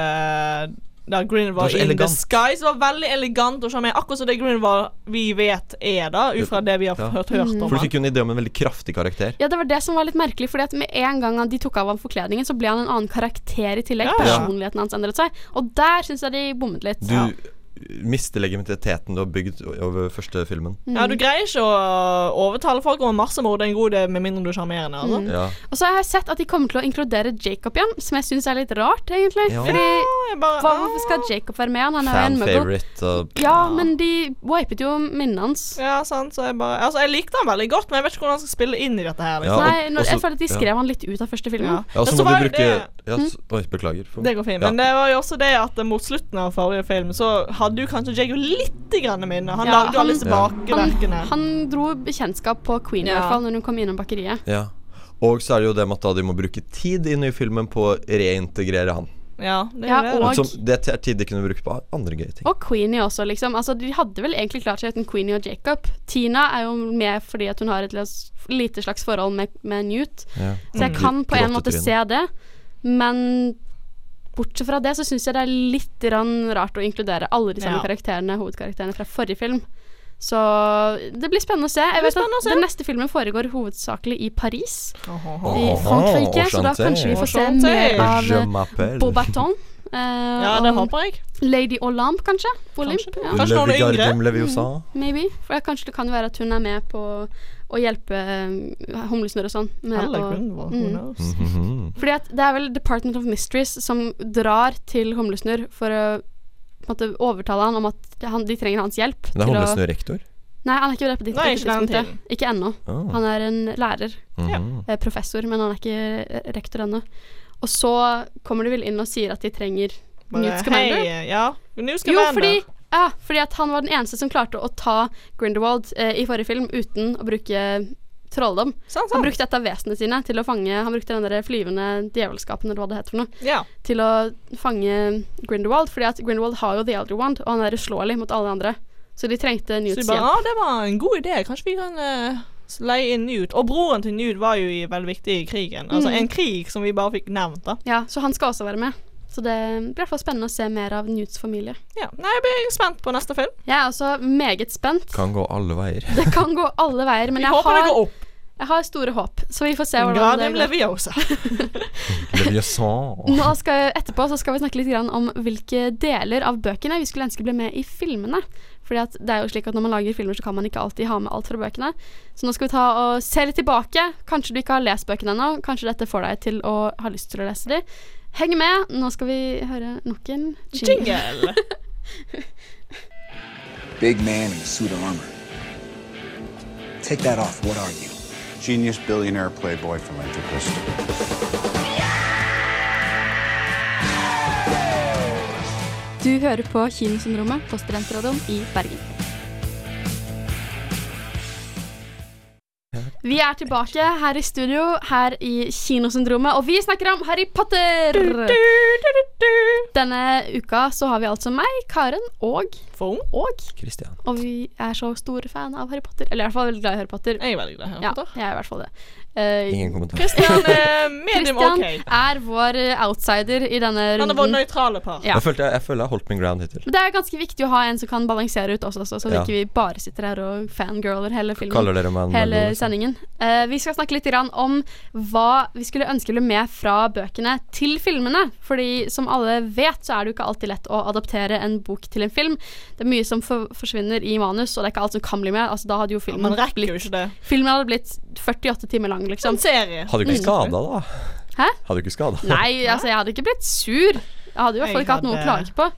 da Grindelwald in Disguise var veldig elegant og charmerende. Akkurat så det Grindelwald vi vet er da, ut fra det vi har hørt om. For du fikk jo en idé om en veldig kraftig karakter. Ja, det var det som var litt merkelig, fordi at med en gang de tok av ham forkledningen, så ble han en annen karakter i tillegg. Personligheten hans endret seg. Og der synes jeg de bommet litt. Du mister legitimiteten du har bygd over første filmen. Ja, du greier ikke å overtale folk om massemord en god idé med mindre du er charmerende, altså. Og så har jeg sett at de kommer til å inkludere Jacob igjen, som jeg synes er litt rart, egentlig. Fordi hvorfor skal Jacob være med? Han er jo en fan-favorite. Ja, men de wipet jo minnene hans. Ja, sant, så jeg likte han veldig godt, men jeg vet ikke hvordan han skal spille inn i dette her liksom. Nei, jeg føler at de skrev han litt ut av første filmen. Ja, så må du bruke beklager. Det går fint, men det var jo også det at mot slutten av forrige film så hadde jo kanskje Jacob litt grann minne. Han lagde alle disse bakverkene. Han dro bekjentskap på Queen i hvert fall når hun kom innom bakeriet. Ja. Og så er det jo det med at de må bruke tid inn i filmen på å reintegrere han. Ja, det er det. Og det er tid de kunne bruke på andre gøye ting. Og Queenie også, liksom. Altså, de hadde vel egentlig klart seg uten Queenie og Jacob. Tina er jo med fordi at hun har et lite slags forhold med Newt. Så jeg kan på en måte se det. Men bortsett fra det så synes jeg det er litt rart å inkludere alle de samme hovedkarakterene fra forrige film. Så det blir spennende å se. Jeg vet at den neste filmen foregår hovedsakelig i Paris, i Frankrike, så da kanskje vi får se mer av Beauxbatons. Ja, det håper jeg. Lady Olympe, kanskje? Kanskje noen yngre. Maybe. For kanskje det kan være at hun er med på å hjelpe Humlesnurr og sånn. Fordi at det er vel Department of Mysteries som drar til Humlesnurr for å på en måte overtale han om at de trenger hans hjelp. Men er Humlesnurr rektor? Nei, han er ikke det på ditt tidspunkt. Ikke ennå. Han er en lærer. Professor, men han er ikke rektor ennå. Og så kommer de vel inn og sier at de trenger Newt Scamander. Newt Scamander. Jo, fordi Ja, fordi at han var den eneste som klarte å ta Grindelwald i forrige film uten å bruke trolldom. Han brukte et av vesenene sine til å fange. Han brukte den der flyvende djevelskapen, eller hva det heter for noe, til å fange Grindelwald, fordi at Grindelwald har jo The Elder Wand, og han er uslåelig mot alle andre. Så de trengte Newts hjelp. Ja, det var en god idé. Kanskje vi kan leie inn Newt. Og broren til Newt var jo veldig viktig i krigen. Altså en krig som vi bare fikk nevnt, da. Ja, så han skal også være med. Så det blir i hvert fall spennende å se mer av Newts familie. Ja, jeg blir spent på neste film. Jeg er også meget spent. Kan gå alle veier. Det kan gå alle veier, men jeg håper det går opp. Jeg har store håp, så vi får se hvordan det blir. Etterpå så skal vi snakke litt om hvilke deler av bøkene vi skulle ønske ble med i filmene. Fordi at det er jo slik at når man lager filmer så kan man ikke alltid ha med alt fra bøkene. Så nå skal vi ta og se litt tilbake. Kanskje du ikke har lest bøkene ennå. Kanskje dette får deg til å ha lyst til å lese dem. Heng med, nå skal vi høre nok en jingle. Big man in a suit of armor. Take that off, what are you? Genius billionaire playboy philanthropist. Du hører på Kinosyndromet på Studentradioen i Bergen. Vi er tilbake her i studio, her i Kinosyndromet, og vi snakker om Harry Potter! Denne uka så har vi altså meg, Karen og Christian. Og vi er så store fan av Harry Potter. Eller i hvert fall veldig glad i Harry Potter. Jeg er veldig glad i Harry Potter. Ja, jeg er i hvert fall det. Ingen kommentar. Christian Christian er vår outsider i denne runden. Han er vår nøytrale par. Ja. Jeg føler jeg har holdt min ground hittil. Det er ganske viktig å ha en som kan balansere ut også, så ikke vi bare sitter her og fangirler hele filmen. Kaller dere meg hele sendingen. Vi skal snakke litt om hva vi skulle ønske ble med fra bøkene til filmene. Fordi som alle vet, så er det jo ikke alltid lett å adaptere en bok til en film. Det er mye som forsvinner i manus, og det er ikke alt som kan bli med. Altså, da hadde jo filmen man rekker jo ikke det. Filmen hadde blitt 48 timer lang, liksom. En serie. Hadde du ikke skada, da? Hæ? Hadde du ikke skada? Nei, altså, jeg hadde ikke blitt sur. Jeg hadde i hvert fall ikke hatt noe å klage på.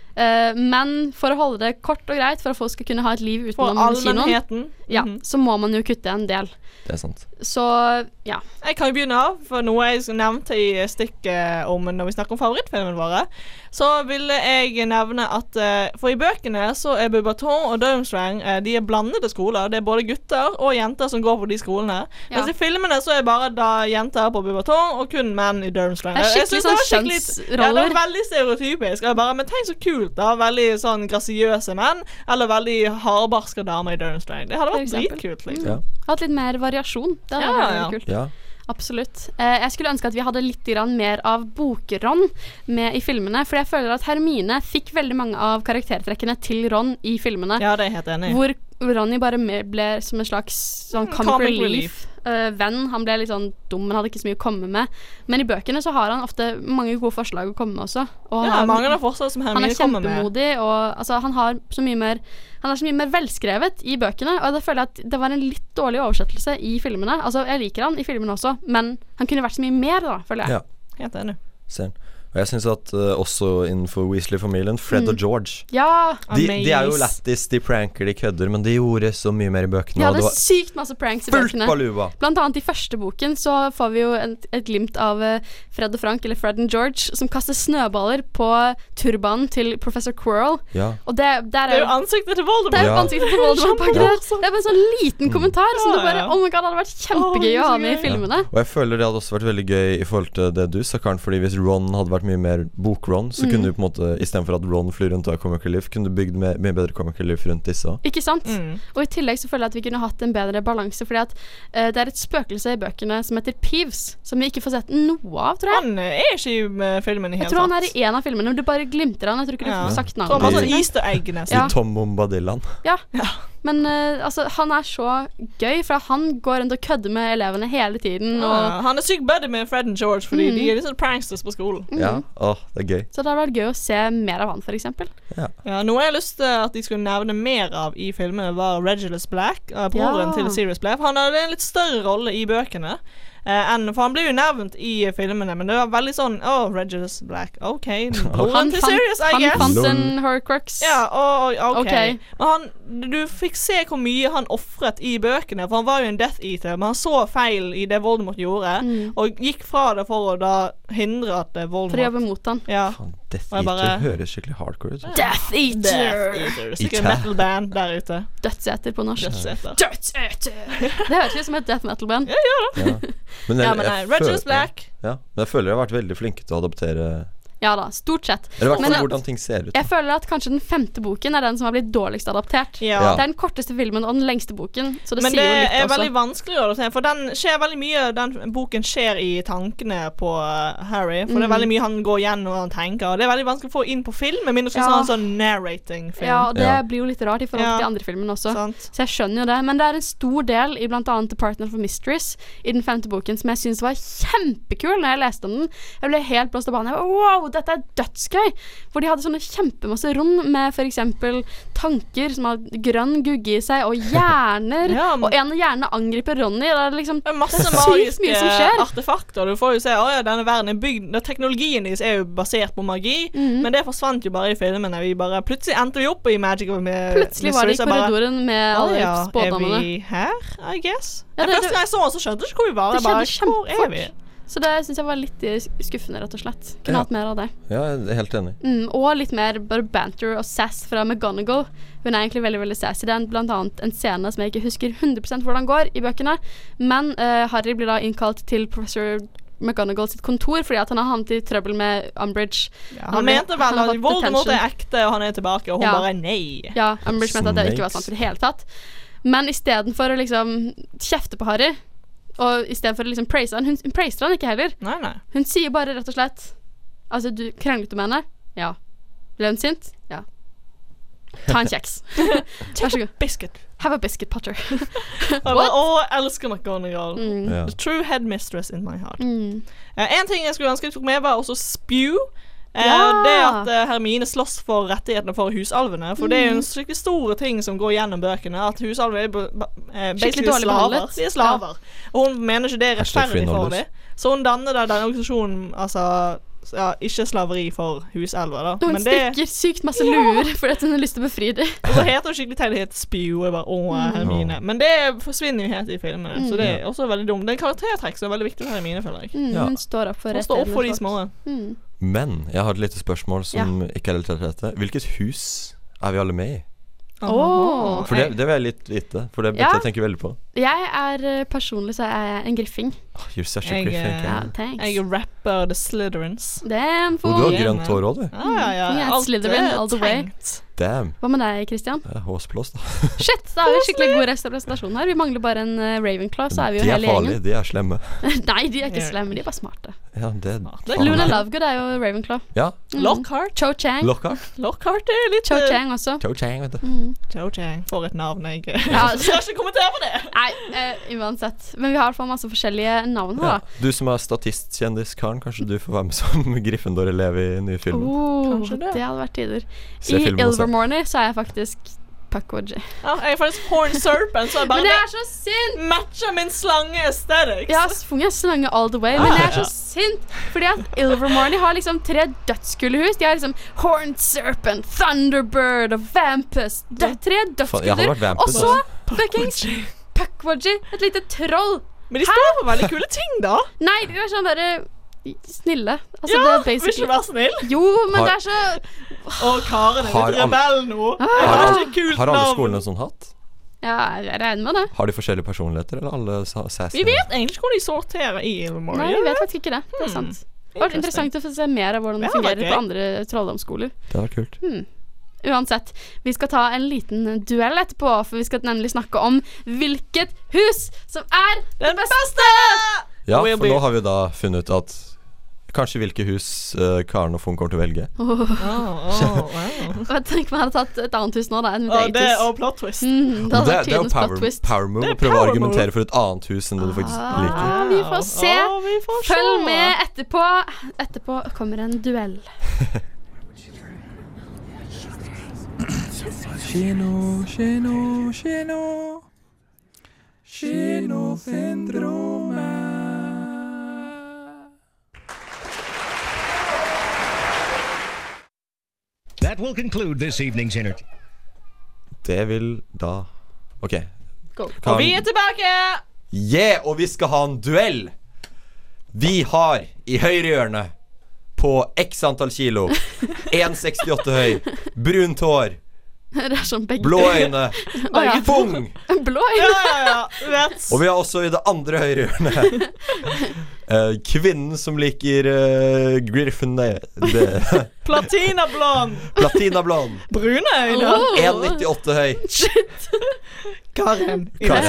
Men for å holde det kort og greit, for at folk skal kunne ha et liv utenom kinoen, så må man jo kutte en del. Det er sant. Så, ja. Jeg kan jo begynne av, for noe jeg nevnte i stikket om når vi snakker om favorittfilmen våre, så ville jeg nevne at for i bøkene så er Beauxbatons og Durmstrang de er blandede skoler. Det er både gutter og jenter som går på de skolene. Mens i filmene så er bare da jenter på Beauxbatons og kun menn i Durmstrang. Det er skikkelig sånn kjønnsroller. Ja, det er veldig stereotypisk. Men tenk så kult da, veldig sånn grasiøse menn, eller veldig hardbarska damer i Durmstrang. Det hadde vært dritkult, liksom. Hatt litt mer variasjon. Det hadde vært veldig kult. Ja. Absolutt. Jeg skulle ønske at vi hadde litt mer av bokron med i filmene, for jeg føler at Hermine fikk veldig mange av karaktertrekkene til Ron i filmene. Ja, det er helt enig. Hvor Ronny bare ble som en slags sånn comic relief. Venn, han ble litt sånn dum, men hadde ikke så mye å komme med. Men i bøkene så har han ofte mange gode forslag å komme med også. Og mange av forslag som Hermine kommer med. Han er kjempemodig, og altså, han er så mye mer velskrevet i bøkene, og jeg føler at det var en litt dårlig oversettelse i filmene. Altså, jeg liker han i filmene også, men han kunne vært så mye mer da, føler jeg. Ja. Helt enig. Ser. Og jeg synes at også innenfor Weasley-familien, Fred og George, ja, de er jo lættis, de pranker, de kødder, men de gjorde så mye mer i bøkene. Ja, det er sykt masse pranks i bøkene. Baluba. Blant annet i første boken så får vi jo et glimt av Fred og Frank, eller Fred og George, som kaster snøballer på turbanen til Professor Quirrell. Ja. Og det er jo ansiktet til Voldemort. Det er jo ansiktet til Voldemort bak der. Det er bare en sånn liten kommentar som det bare, oh my god, det hadde vært kjempegøy å ha med i filmene. Og jeg føler det hadde også vært veldig gøy i forhold til det du sa, Karen, fordi hvis Ron hadde vært mye mer bok-Ron, så kunne du på en måte, i stedet for at Ron flyr rundt og har comic relief, kunne du bygd mye bedre comic relief rundt disse også. Ikke sant? Og i tillegg så føler jeg at vi kunne hatt en bedre balanse, fordi at det er et spøkelse i bøkene som heter Peeves, som vi ikke får sett noe av, tror jeg. Han er ikke i filmen i hele tatt. Jeg tror han er i en av filmene, men du bare glimter han. Jeg tror ikke du får sagt navnet. Så han var sånn easter egg nesten. I Tom Bombadillan. Ja. Men altså, han er så gøy, for han går rundt og kødder med elevene hele tiden. Og han er syk buddy med Fred og George, fordi de er litt sånn pranksters på skolen. Ja, det er gøy. Så det hadde vært gøy å se mer av han, for eksempel. Ja, noe jeg har lyst til at de skulle nevne mer av i filmene var Regulus Black, broren til Sirius Black. Han hadde en litt større rolle i bøkene. For han ble jo nevnt i filmene, men det var veldig sånn Regulus Black, ok, broren til Sirius, I guess. Han fant en Horcrux. Ja, ok. Men du fikk se hvor mye han offret i bøkene, for han var jo en Death Eater, men han så feil i det Voldemort gjorde, og gikk fra det for å da hindre at Voldemort... For å jobbe mot han. Ja. Death Eater høres skikkelig hardcore ut. Death Eater. Sikkert metal band der ute. Dødseter på norsk. Dødseter. Det høres ut som et death metal band. Ja, gjør det. Men Regulus Black. Ja, men jeg føler jeg har vært veldig flinke til å adoptere. Ja da, stort sett. Eller i hvert fall hvordan ting ser ut. Jeg føler at kanskje den 5. boken er den som har blitt dårligst adaptert. Ja. Det er den korteste filmen og den lengste boken, så det men sier jo litt også. Men det er veldig vanskelig å adoptere, for den skjer veldig mye, den boken skjer i tankene på Harry, for det er veldig mye han går gjennom og han tenker, og det er veldig vanskelig å få inn på film, med mindre sånn sånn narrating-film. Ja, og det blir jo litt rart i forhold til de andre filmene også. Så jeg skjønner jo det, men det er en stor del i blant annet Department of Mysteries i den 5. boken som jeg synes var kjempekul når jeg leste om den. Jeg ble helt blåst av banen. Wow, dette er dødsgøy! For de hadde sånne kjempemasse rom med for eksempel tanker som har grønn gugge i seg, og hjerner, og en av hjernene angriper Ronny. Det er liksom masse magiske artefakter. Du får jo se, denne verden er bygd, teknologien deres er jo basert på magi, men det forsvant jo bare i filmene. Plutselig endte vi opp i Magic of Plutselig var det i korridoren med alle spådommene. Er vi her, I guess? Første gang jeg så skjønte jeg ikke hvor vi var. Det skjedde kjempefort. Så det synes jeg var litt skuffende, rett og slett. Kunne hatt mer av det. Ja, jeg er helt enig. Og litt mer bare banter og sass fra McGonagall. Hun er egentlig veldig, veldig sassy. Det er blant annet en scene som jeg ikke husker 100% hvordan går i bøkene, men Harry blir da innkalt til professor McGonagall sitt kontor fordi at han har havnet i trøbbel med Umbridge. Ja, han mente vel at Voldemort er ekte og han er tilbake, og hun bare nei. Ja, Umbridge mente at det ikke var sant i det hele tatt. Men i stedet for å liksom kjefte på Harry, og i stedet for å liksom praise han, hun praiser han ikke heller. Nei. Hun sier bare rett og slett, altså, du kranglet med henne? Ja. Ble hun sint? Ja. Ta en kjeks. Vær så god. Biscuit. Have a biscuit, Potter. Jeg elsker McGonagall. The true headmistress in my heart. En ting jeg skulle ønske jeg tok med var også Spew. Det at Hermine slåss for rettighetene for husalvene. For det er jo en skikkelig store ting som går gjennom bøkene, at husalvene er basically slaver. De er slaver. Og hun mener ikke det er rettferdig for dem. Så hun danner denne organisasjonen, altså ikke slaveri for huselver da. Hun stikker sykt masse lurer fordi at hun har lyst til å befri dem. Og så heter hun skikkelig til det heter Spew. Jeg bare, Hermine. Men det forsvinner jo helt i filmene, så det er også veldig dumt. Det er en karaktertrekk som er veldig viktig for Hermine, føler jeg. Hun står opp for de små. Men jeg har et lite spørsmål som ikke er relatert til dette. Hvilket hus er vi alle med i? For det vil jeg litt vite, for det jeg tenker veldig på. Jeg er personlig så er jeg en griffing. You're such a griffing. Jeg rapper The Slytherins. Damn, og du har grønt hår også, du. Jeg er Slytherin all the way. Damn. Hva med deg, Christian? Håsplås da. Shit, da har vi skikkelig god representasjon her. Vi mangler bare en Ravenclaw, så er vi jo hele gjengen. De er slemme. Nei, de er ikke slemme, de er bare smarte. Ja, det Luna Lovegood er jo Ravenclaw. Ja. Lockhart. Cho Chang. Lockhart er litt Cho Chang også. Cho Chang, vet du. Cho Chang, for et navn jeg skal ikke kommentere på det. Nei, uansett. Men vi har i hvert fall masse forskjellige navn her da. Du som er statist-kjendis, Karen, kanskje du får være med som Gryffindor-elev i nye filmen. Kanskje det. Det hadde vært tider. I Ilvermorny så er jeg faktisk Puckwudgie. Ja, jeg er faktisk Horn Serpent, så men det er så sint! Matcher min slange aesthetics. Ja, jeg slange all the way, men jeg er så sint fordi at Ilvermorny har liksom 3 dødskule hus. De har liksom Horn Serpent, Thunderbird og Vampus. 3 dødskuller. Og så fuckings Puckwudgie, et lite troll. Men de står for veldig kule ting da. Nei, de er sånn der snille. Altså, ja, det er basically... vil ikke være snill. Jo, men det er så... Karen er litt rebell nå. Har alle skolene sånn hatt? Ja, jeg regner med det. Har de forskjellige personligheter, eller alle sassy? Vi vet egentlig ikke hvor de sorterer i Ilvermorny. Nei, vi vet faktisk ikke det. Det er sant. Det var interessant å få se mer av hvordan det fungerer på andre trolldomsskoler. Det var kult. Uansett, vi skal ta en liten duell etterpå, for vi skal nemlig snakke om hvilket hus som er det beste! Ja, for nå har vi da funnet ut at kanskje hvilke hus Karen og Fung kommer til å velge. Jeg tenker man hadde tatt et annet hus nå da enn mitt eget hus. Det er jo plot twist. Det er jo power move å prøve å argumentere for et annet hus enn det du faktisk liker. Vi får se. Følg med etterpå. Etterpå kommer en duell. That will conclude this evening's energy. Det vil da OK. Og vi er tilbake! Og vi skal ha en duell. Vi har i høyre hjørne på x antall kilo, 1,68 høy, brunt hår, Det sånn begge. blå øyne, fung. Blå øyne. Ja. Og vi har også i det andre høyre hjørnet kvinnen som liker Griffin Platinablond. Platinablond. Brune øyne. 1,98 høy. Shit. Karen.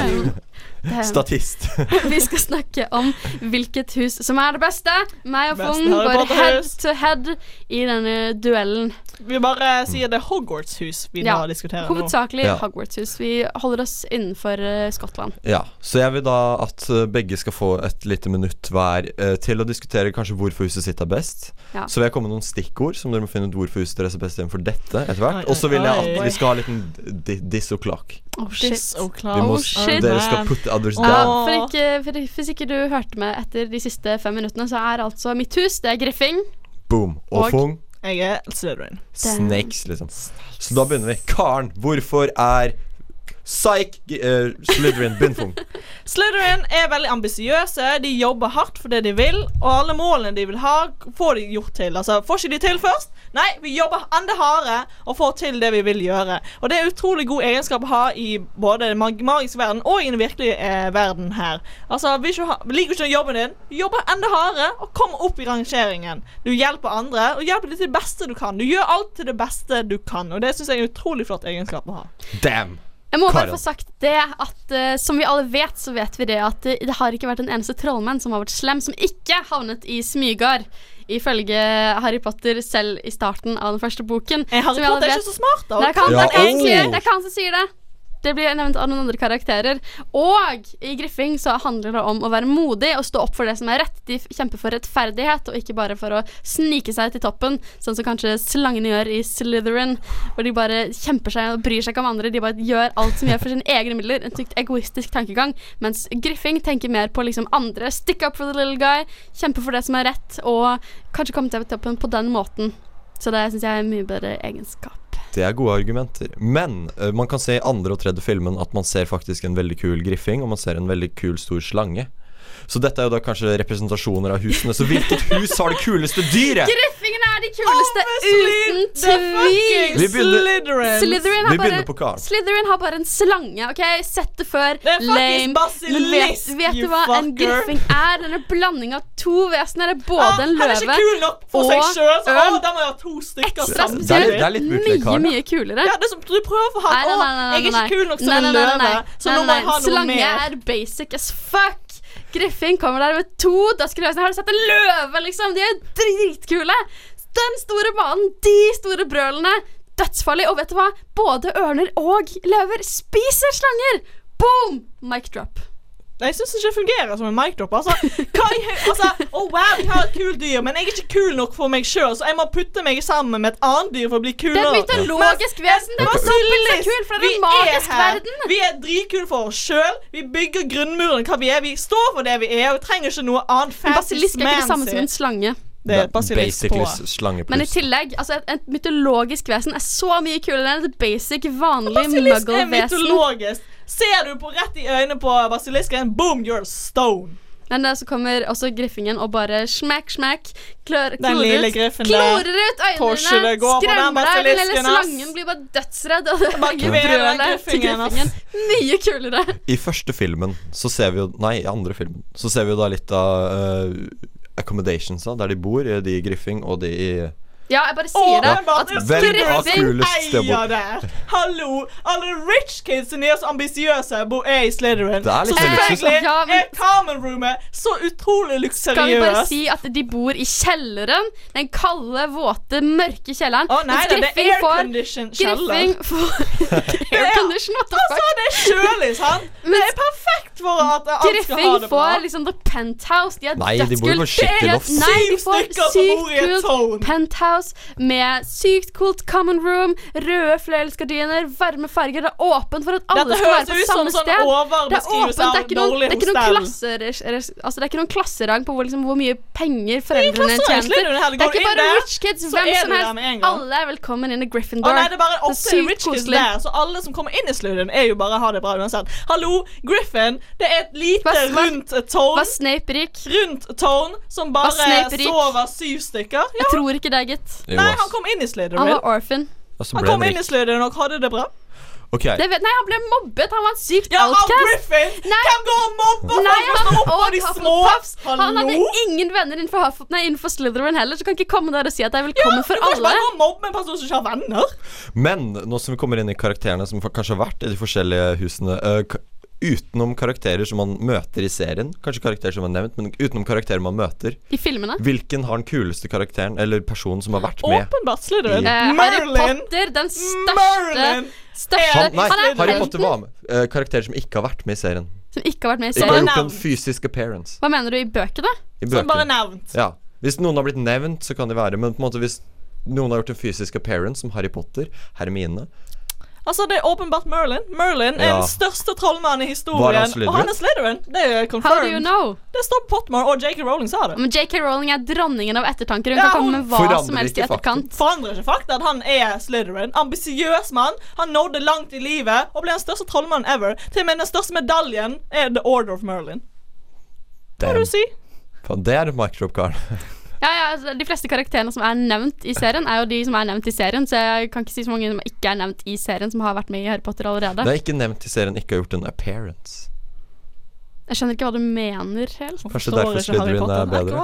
Statist. Vi skal snakke om hvilket hus som er det beste. Meg og Fung Beste Harry går head Potter-hus. to head i denne duellen. Vi bare sier det Hogwarts-hus vi da diskuterer nå. Hovedsakelig Hogwarts-hus. Vi holder oss innenfor Skottland. Ja, så jeg vil da at begge skal få et lite minutt hver til å diskutere kanskje hvorfor huset sitt er best. Ja. Så vil jeg komme med noen stikkord som dere må finne ut hvorfor huset deres er best innenfor dette etter hvert. Og så vil jeg at vi skal ha en liten diss-o'clock. Oh shit. Dere skal put the others down. Hvis ikke du hørte meg etter de siste 5 minuttene, så er altså mitt hus, det er Griffing. Boom. Og Fung. Jeg er Slytherin. Snakes, liksom. Så da begynner vi. Karen, hvorfor er Slytherin Binfung? Slytherin er veldig ambisiøse. De jobber hardt for det de vil, og alle målene de vil ha, får de gjort til. Altså, får ikke de til først? Nei, vi jobber enda hardere og får til det vi vil gjøre. Og det er utrolig god egenskap å ha i både den magiske verden og i den virkelige verden her. Altså, vi liker ikke jobben din, jobber enda hardere og kommer opp i rangeringen. Du hjelper andre, og hjelper til det beste du kan. Du gjør alt til det beste du kan, og det synes jeg er en utrolig flott egenskap å ha. Damn! Jeg må bare få sagt det at som vi alle vet, så vet vi det at det har ikke vært en eneste trollmenn som har vært slem, som ikke havnet i smygar, ifølge Harry Potter selv i starten av den første boken. Harry Potter er ikke så smart da. Det er ikke han som sier det. Det blir nevnt av noen andre karakterer. Og i Griffing så handler det om å være modig og stå opp for det som er rett. De kjemper for rettferdighet, og ikke bare for å snike seg til toppen, sånn som kanskje slangene gjør i Slytherin, hvor de bare kjemper seg og bryr seg ikke om andre. De bare gjør alt som gjør for sine egne midler. En tykt egoistisk tankegang. Mens Griffing tenker mer på liksom andre. Stick up for the little guy. Kjempe for det som er rett, og kanskje komme til toppen på den måten. Så det synes jeg er en mye bedre egenskap. Det er gode argumenter. Men man kan se i andre og tredje filmen at man ser faktisk en veldig kul Griffing, og man ser en veldig kul stor slange. Så dette er jo da kanskje representasjoner av husene. Så hvilket hus har det kuleste dyret? Griffingen er de kuleste uten tvil. Vi begynner på Karen. Slytherin har bare en slange, ok? Sett det før. Lame. Men vet du hva en Griffing er? Den er blanding av to vesener. Det er både en løve og Han er ikke kul nok for seg selv, så da må jeg ha 2 stykker samtidig. Det er litt bootleg, Karen. Mye kulere. Ja, det er som du prøver å ha. Jeg er ikke kul nok som en løve, så nå må jeg ha noe slange mer. Slange er basic as fuck. Griffing kommer der med 2 dødskrøsene. Har du sett en løve, liksom? De er dritkule. Den store banen, de store brølene. Dødsfarlig. Og vet du hva? Både ørner og løver spiser slanger. Boom! Mic drop. Jeg synes ikke det fungerer som en mic drop. Wow, vi har et kult dyr, men jeg er ikke kul nok for meg selv, så jeg må putte meg sammen med et annet dyr for å bli kulere. Det er et mytologisk vesen. Det er dobbelt så kul, for det er en magisk verden. Vi er dritkule for oss selv. Vi bygger grunnmuren hva vi er. Vi står for det vi er, og vi trenger ikke noe annet fancy. En basilisk er ikke det samme som en slange. Det er basically slange pluss. Men i tillegg, altså et mytologisk vesen er så mye kulere enn et basic, vanlig muggle-vesen. Mytologisk. Ser du på rett i øynene på basilisken, boom, you're a stone. Men så kommer også Griffingen og bare smack, klorer ut øynene, skremmer deg. Den lille slangen blir bare dødsredd, og det brølet til Griffingen mye kulere. I første filmen så ser vi jo, i andre filmen så ser vi jo da litt av accommodations da, der de bor, de i Griffing og de i Ja, jeg bare sier det. Hallo, alle rich kids som er så ambisiøse er i Slytherin. Det er litt selvfølgelig er common roomet så utrolig luksuriøst. Skal vi bare si at de bor i kjelleren, den kalde, våte, mørke kjelleren. Nei, det er aircondition kjeller. Griffing får aircondition, what the fuck? Altså, det er kjølig, sant? Det er perfekt for at alt skal ha det bra. Griffing får liksom the penthouse. De har de bor på skikkelig loft. Nei, de får sykt kult penthouse med sykt kult common room, røde fløyelsgardiner, varme farger. Det er åpent for at alle skal være på samme sted. Det er åpent, det er ikke noen klasserang på hvor mye penger foreldrene tjener. Det er ikke bare rich kids, hvem som helst. Alle er velkommen inn i Gryffindor. Nei, det er bare 8 rich kids der, så alle som kommer inn i Slytherin jo bare å ha det bra uansett. Hallo, Griffin, det et lite rundt tårn. Var Snape rik? Rundt tårn som bare sover 7 stykker. Ja. Jeg tror ikke det, gitt. Nei, han kom inn i Slytherin. Han var orphan. Han kom inn i Slytherin og hadde det bra. Okay. Nei, han ble mobbet. Han var en sykt outcast. Ja, Griffin! Hvem går og mobber? Han de små. Han hadde ingen venner innenfor Slytherin heller, så kan ikke komme der og si at det er velkommen for alle. Du kan ikke bare gå og mobbe med en person som ikke har venner. Men nå som vi kommer inn i karakterene som kanskje har vært i de forskjellige husene, utenom karakterer som man møter i serien, kanskje karakterer som er nevnt, men utenom karakterer man møter i filmene, hvilken har den kuleste karakteren eller personen som har vært med? Åpenbart Slytherin. Harry Potter, den største. Harry Potter var med. Karakterer som ikke har vært med i serien. Som ikke har vært med i serien. Ikke har gjort en fysisk appearance. Hva mener du i bøkene? Som bare nevnt. Ja, hvis noen har blitt nevnt, så kan de være, men på en måte hvis noen har gjort en fysisk appearance, som Harry Potter, Hermine. Altså, det åpenbart Merlin. Merlin den største trollmannen i historien. Og han Slytherin. Det confirmed. How do you know? Det står Pottermore, og J.K. Rowling sa det. Men J.K. Rowling dronningen av ettertanker. Hun kan komme med hva som helst i etterkant. Forandrer ikke fakta at han Slytherin. Ambisiøs mann. Han nådde langt i livet og ble den største trollmannen ever. Til og med den største medaljen The Order of Merlin. Hva vil du si? Det et microbe, Karl. Ja, altså, de fleste karakterene som nevnt i serien jo de som nevnt i serien, så jeg kan ikke si så mange som ikke nevnt i serien som har vært med i Harry Potter allerede. Det ikke nevnt i serien, ikke har gjort en appearance. Jeg skjønner ikke hva du mener helt. Kanskje derfor Slytherin bedre.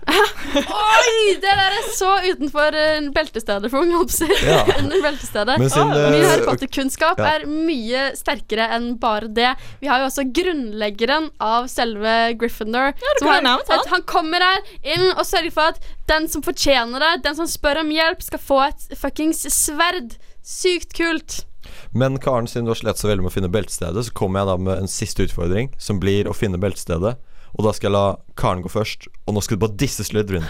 Oi, det der så utenfor beltestedet for unge oppser. Ja. Under beltestedet. Min Harry Potter-kunnskap mye sterkere enn bare det. Vi har jo også grunnleggeren av selve Gryffindor. Han kommer her inn og sørger for at den som fortjener det, den som spør om hjelp, skal få et fuckings sverd. Sykt kult. Men Karen, siden du har slett så veldig med å finne beltestedet, så kommer jeg da med en siste utfordring, som blir å finne beltestedet. Og da skal jeg la Karen gå først. Og nå skal du bare disse Slytherin.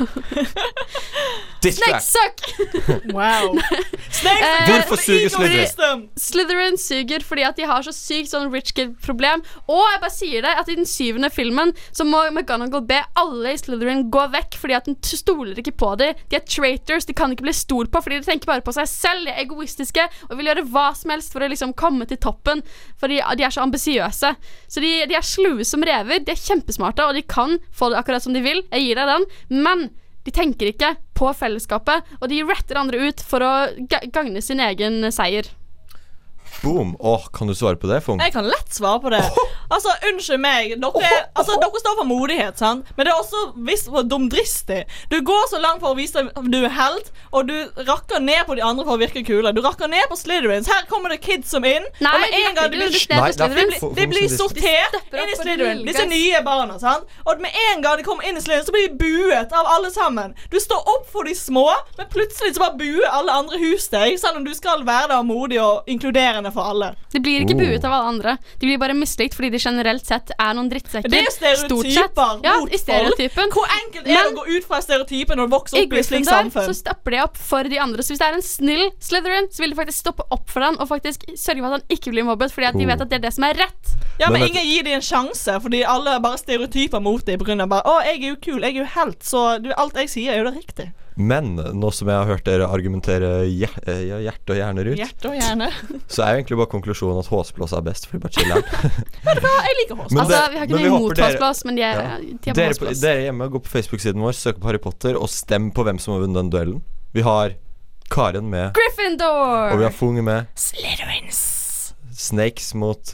Snake suck! Wow. Hvorfor suger Slytherin? Slytherin suger fordi at de har så sykt sånn rich kid-problem. Og jeg bare sier det, at i den 7. filmen så må McGonagall be alle i Slytherin gå vekk, fordi at den stoler ikke på dem. De traitors, de kan ikke bli stolt på, fordi de tenker bare på seg selv. De egoistiske og vil gjøre hva som helst for å liksom komme til toppen. Fordi de så ambisiøse. Så de slue som rever. De kjempesmarte, og de kan få det akkurat som de vil. Jeg gir deg den. Men de tenker ikke på fellesskapet, og de retter andre ut for å gagne sin egen seier. Boom. Kan du svare på det, Fung? Jeg kan lett svare på det. Altså, unnskyld meg. Dere står for modighet, sant? Men det også visst for dumdristig. Du går så langt for å vise at du held, og du rakker ned på de andre for å virke kule. Du rakker ned på Slytherins. Her kommer det kids som inn. Nei, og med en gang de blir sortert inn i Slytherin. Disse nye barna, sant? Og med en gang de kommer inn i Slytherin, så blir de buet av alle sammen. Du står opp for de små, men plutselig så bare buer alle andre hus deg, selv om du skal være der modig og inkluderende for alle. De blir ikke buet av alle andre. De blir bare mislikt fordi de generelt sett noen drittsekker. Det stereotyper mot folk. Hvor enkelt det å gå ut fra stereotypen når du vokser opp i et slikt samfunn? Så stopper de opp for de andre. Så hvis det en snill Slytherin, så vil de faktisk stoppe opp for den og faktisk sørge for at han ikke blir mobbet, fordi at de vet at det det som rett. Ja, men ingen gir de en sjanse, fordi alle bare stereotyper mot dem på grunn av bare, jeg jo kul, jeg jo helt, så alt jeg sier jo det riktig. Men nå som jeg har hørt dere argumentere hjerte og hjerner ut, hjerte og hjerne, så jo egentlig bare konklusjonen at håsblås best, fordi bare chiller. Vet du hva, jeg liker håsblås. Altså, vi har ikke noe imot håsblås, men de har håsblås. Dere hjemme, gå på Facebook-siden vår, søk på Harry Potter og stem på hvem som har vunnet den duellen. Vi har Karen med Gryffindor, og vi har Funge med Slytherins. Snakes mot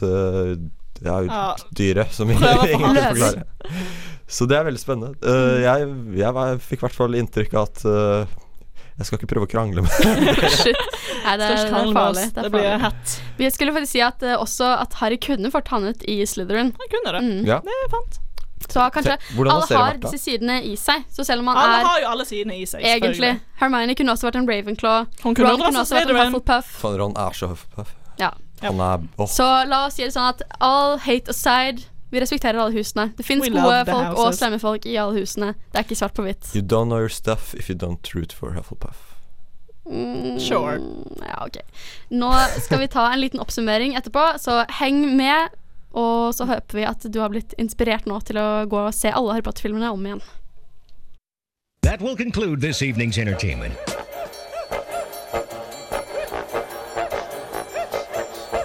dyret som ingen kan forklare. Så det veldig spennende. Jeg fikk i hvert fall inntrykk av at jeg skal ikke prøve å krangle med Shit. Nei, det er farlig. Det blir hett. Vi skulle faktisk si at også at Harry kunne fått havnet i Slytherin. Han kunne det. Ja. Det fant. Så kanskje alle har disse sidene i seg. Så selv om man alle har jo alle sidene i seg. Egentlig. Hermione kunne også vært en Ravenclaw. Ron kunne også vært en Hufflepuff. Ron så Hufflepuff. Ja. Så la oss si det sånn at all hate aside, vi respekterer alle husene. Det finnes gode folk og slemme folk i alle husene. Det ikke svart på hvitt. You don't know your stuff if you don't root for Hufflepuff. Sure. Ja, ok. Nå skal vi ta en liten oppsummering etterpå, så heng med. Og så håper vi at du har blitt inspirert nå til å gå og se alle Harry Potter-filmene om igjen. That will conclude this evening's entertainment.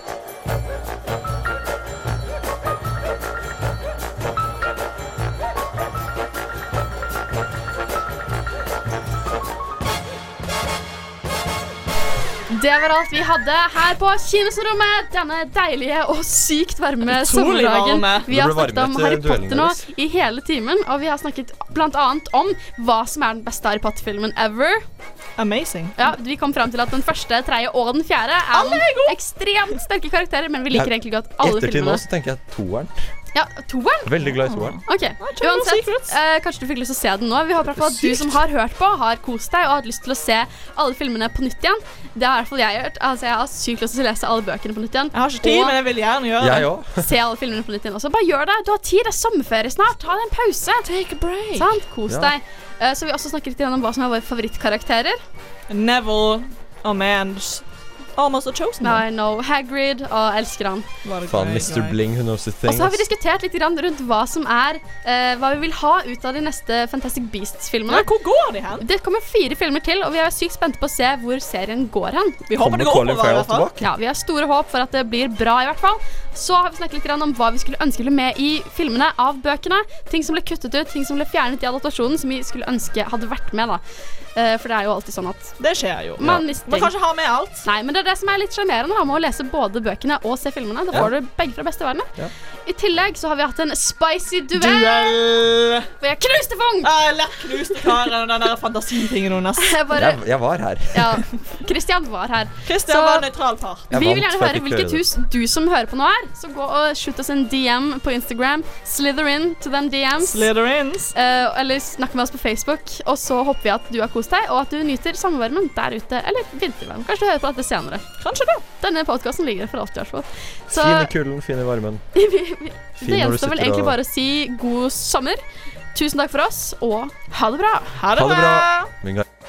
Det var alt vi hadde her på Kinosyndromet denne deilige og sykt varme sommerdagen. Vi har snakket om Harry Potter nå i hele timen, og vi har snakket blant annet om hva som den beste Harry Potter-filmen ever. Amazing. Ja, vi kom frem til at den første, tredje og den fjerde ekstremt sterke karakterer, men vi liker egentlig godt alle filmene. Ettertid nå så tenker jeg toeren. Ja, toeren? Veldig glad i toeren. Ok, uansett, kanskje du fikk lyst til å se den nå. Vi håper at du som har hørt på, har kost deg og har lyst til å se alle filmene på nytt igjen. Det har i hvert fall jeg gjort. Altså, jeg har sykt lyst til å lese alle bøkene på nytt igjen. Jeg har ikke tid, men jeg vil gjerne gjøre det. Se alle filmene på nytt igjen også. Bare gjør det. Du har tid, det sommerferie snart. Ta deg en pause. Take a break. Sant? Kos deg. Så vi også snakker litt om hva som våre favorittkarakterer. Neville og Almost a chosen one. I know. Hagrid, og elsker han. Faen, Mr. Bling, who knows the things. Og så har vi diskutert litt rundt hva som hva vi vil ha ut av de neste Fantastic Beasts-filmene. Ja, hvor går de hen? Det kommer 4 filmer til, og vi er sykt spente på å se hvor serien går hen. Vi håper det går oppover, i hvert fall. Ja, vi har store håp for at det blir bra, i hvert fall. Så har vi snakket litt om hva vi skulle ønske ble med i filmene av bøkene. Ting som ble kuttet ut, ting som ble fjernet i adaptasjonen, som vi skulle ønske hadde vært med, da. For det er jo alltid sånn at det skjer jo. Man kanskje ha med alt. Nei, men det er det som er litt sjarmerende med å lese både bøkene og se filmene. Da får du begge fra beste verden. I tillegg så har vi hatt en spicy duell. Og jeg knuste Fong! Lett knuste Karen og den der fantasitingen hennes. Jeg var her. Ja, Kristian var her. Kristian var nøytral part. Vi vil gjerne høre hvilket hus du som hører på nå er. Så gå og shoot oss en DM på Instagram. Slither in to them DMs. Slitherins. Eller snakk med oss på Facebook. Og så håper vi at du har kost deg, og at du nyter sommervarmen der ute, eller vintervarmen. Kanskje du hører på dette senere. Kanskje det. Denne podcasten ligger for alltid, i hvert fall. Fin i kulden, fin i varmen. Det gjenstår vel egentlig bare å si god sommer. Tusen takk for oss, og ha det bra. Ha det bra.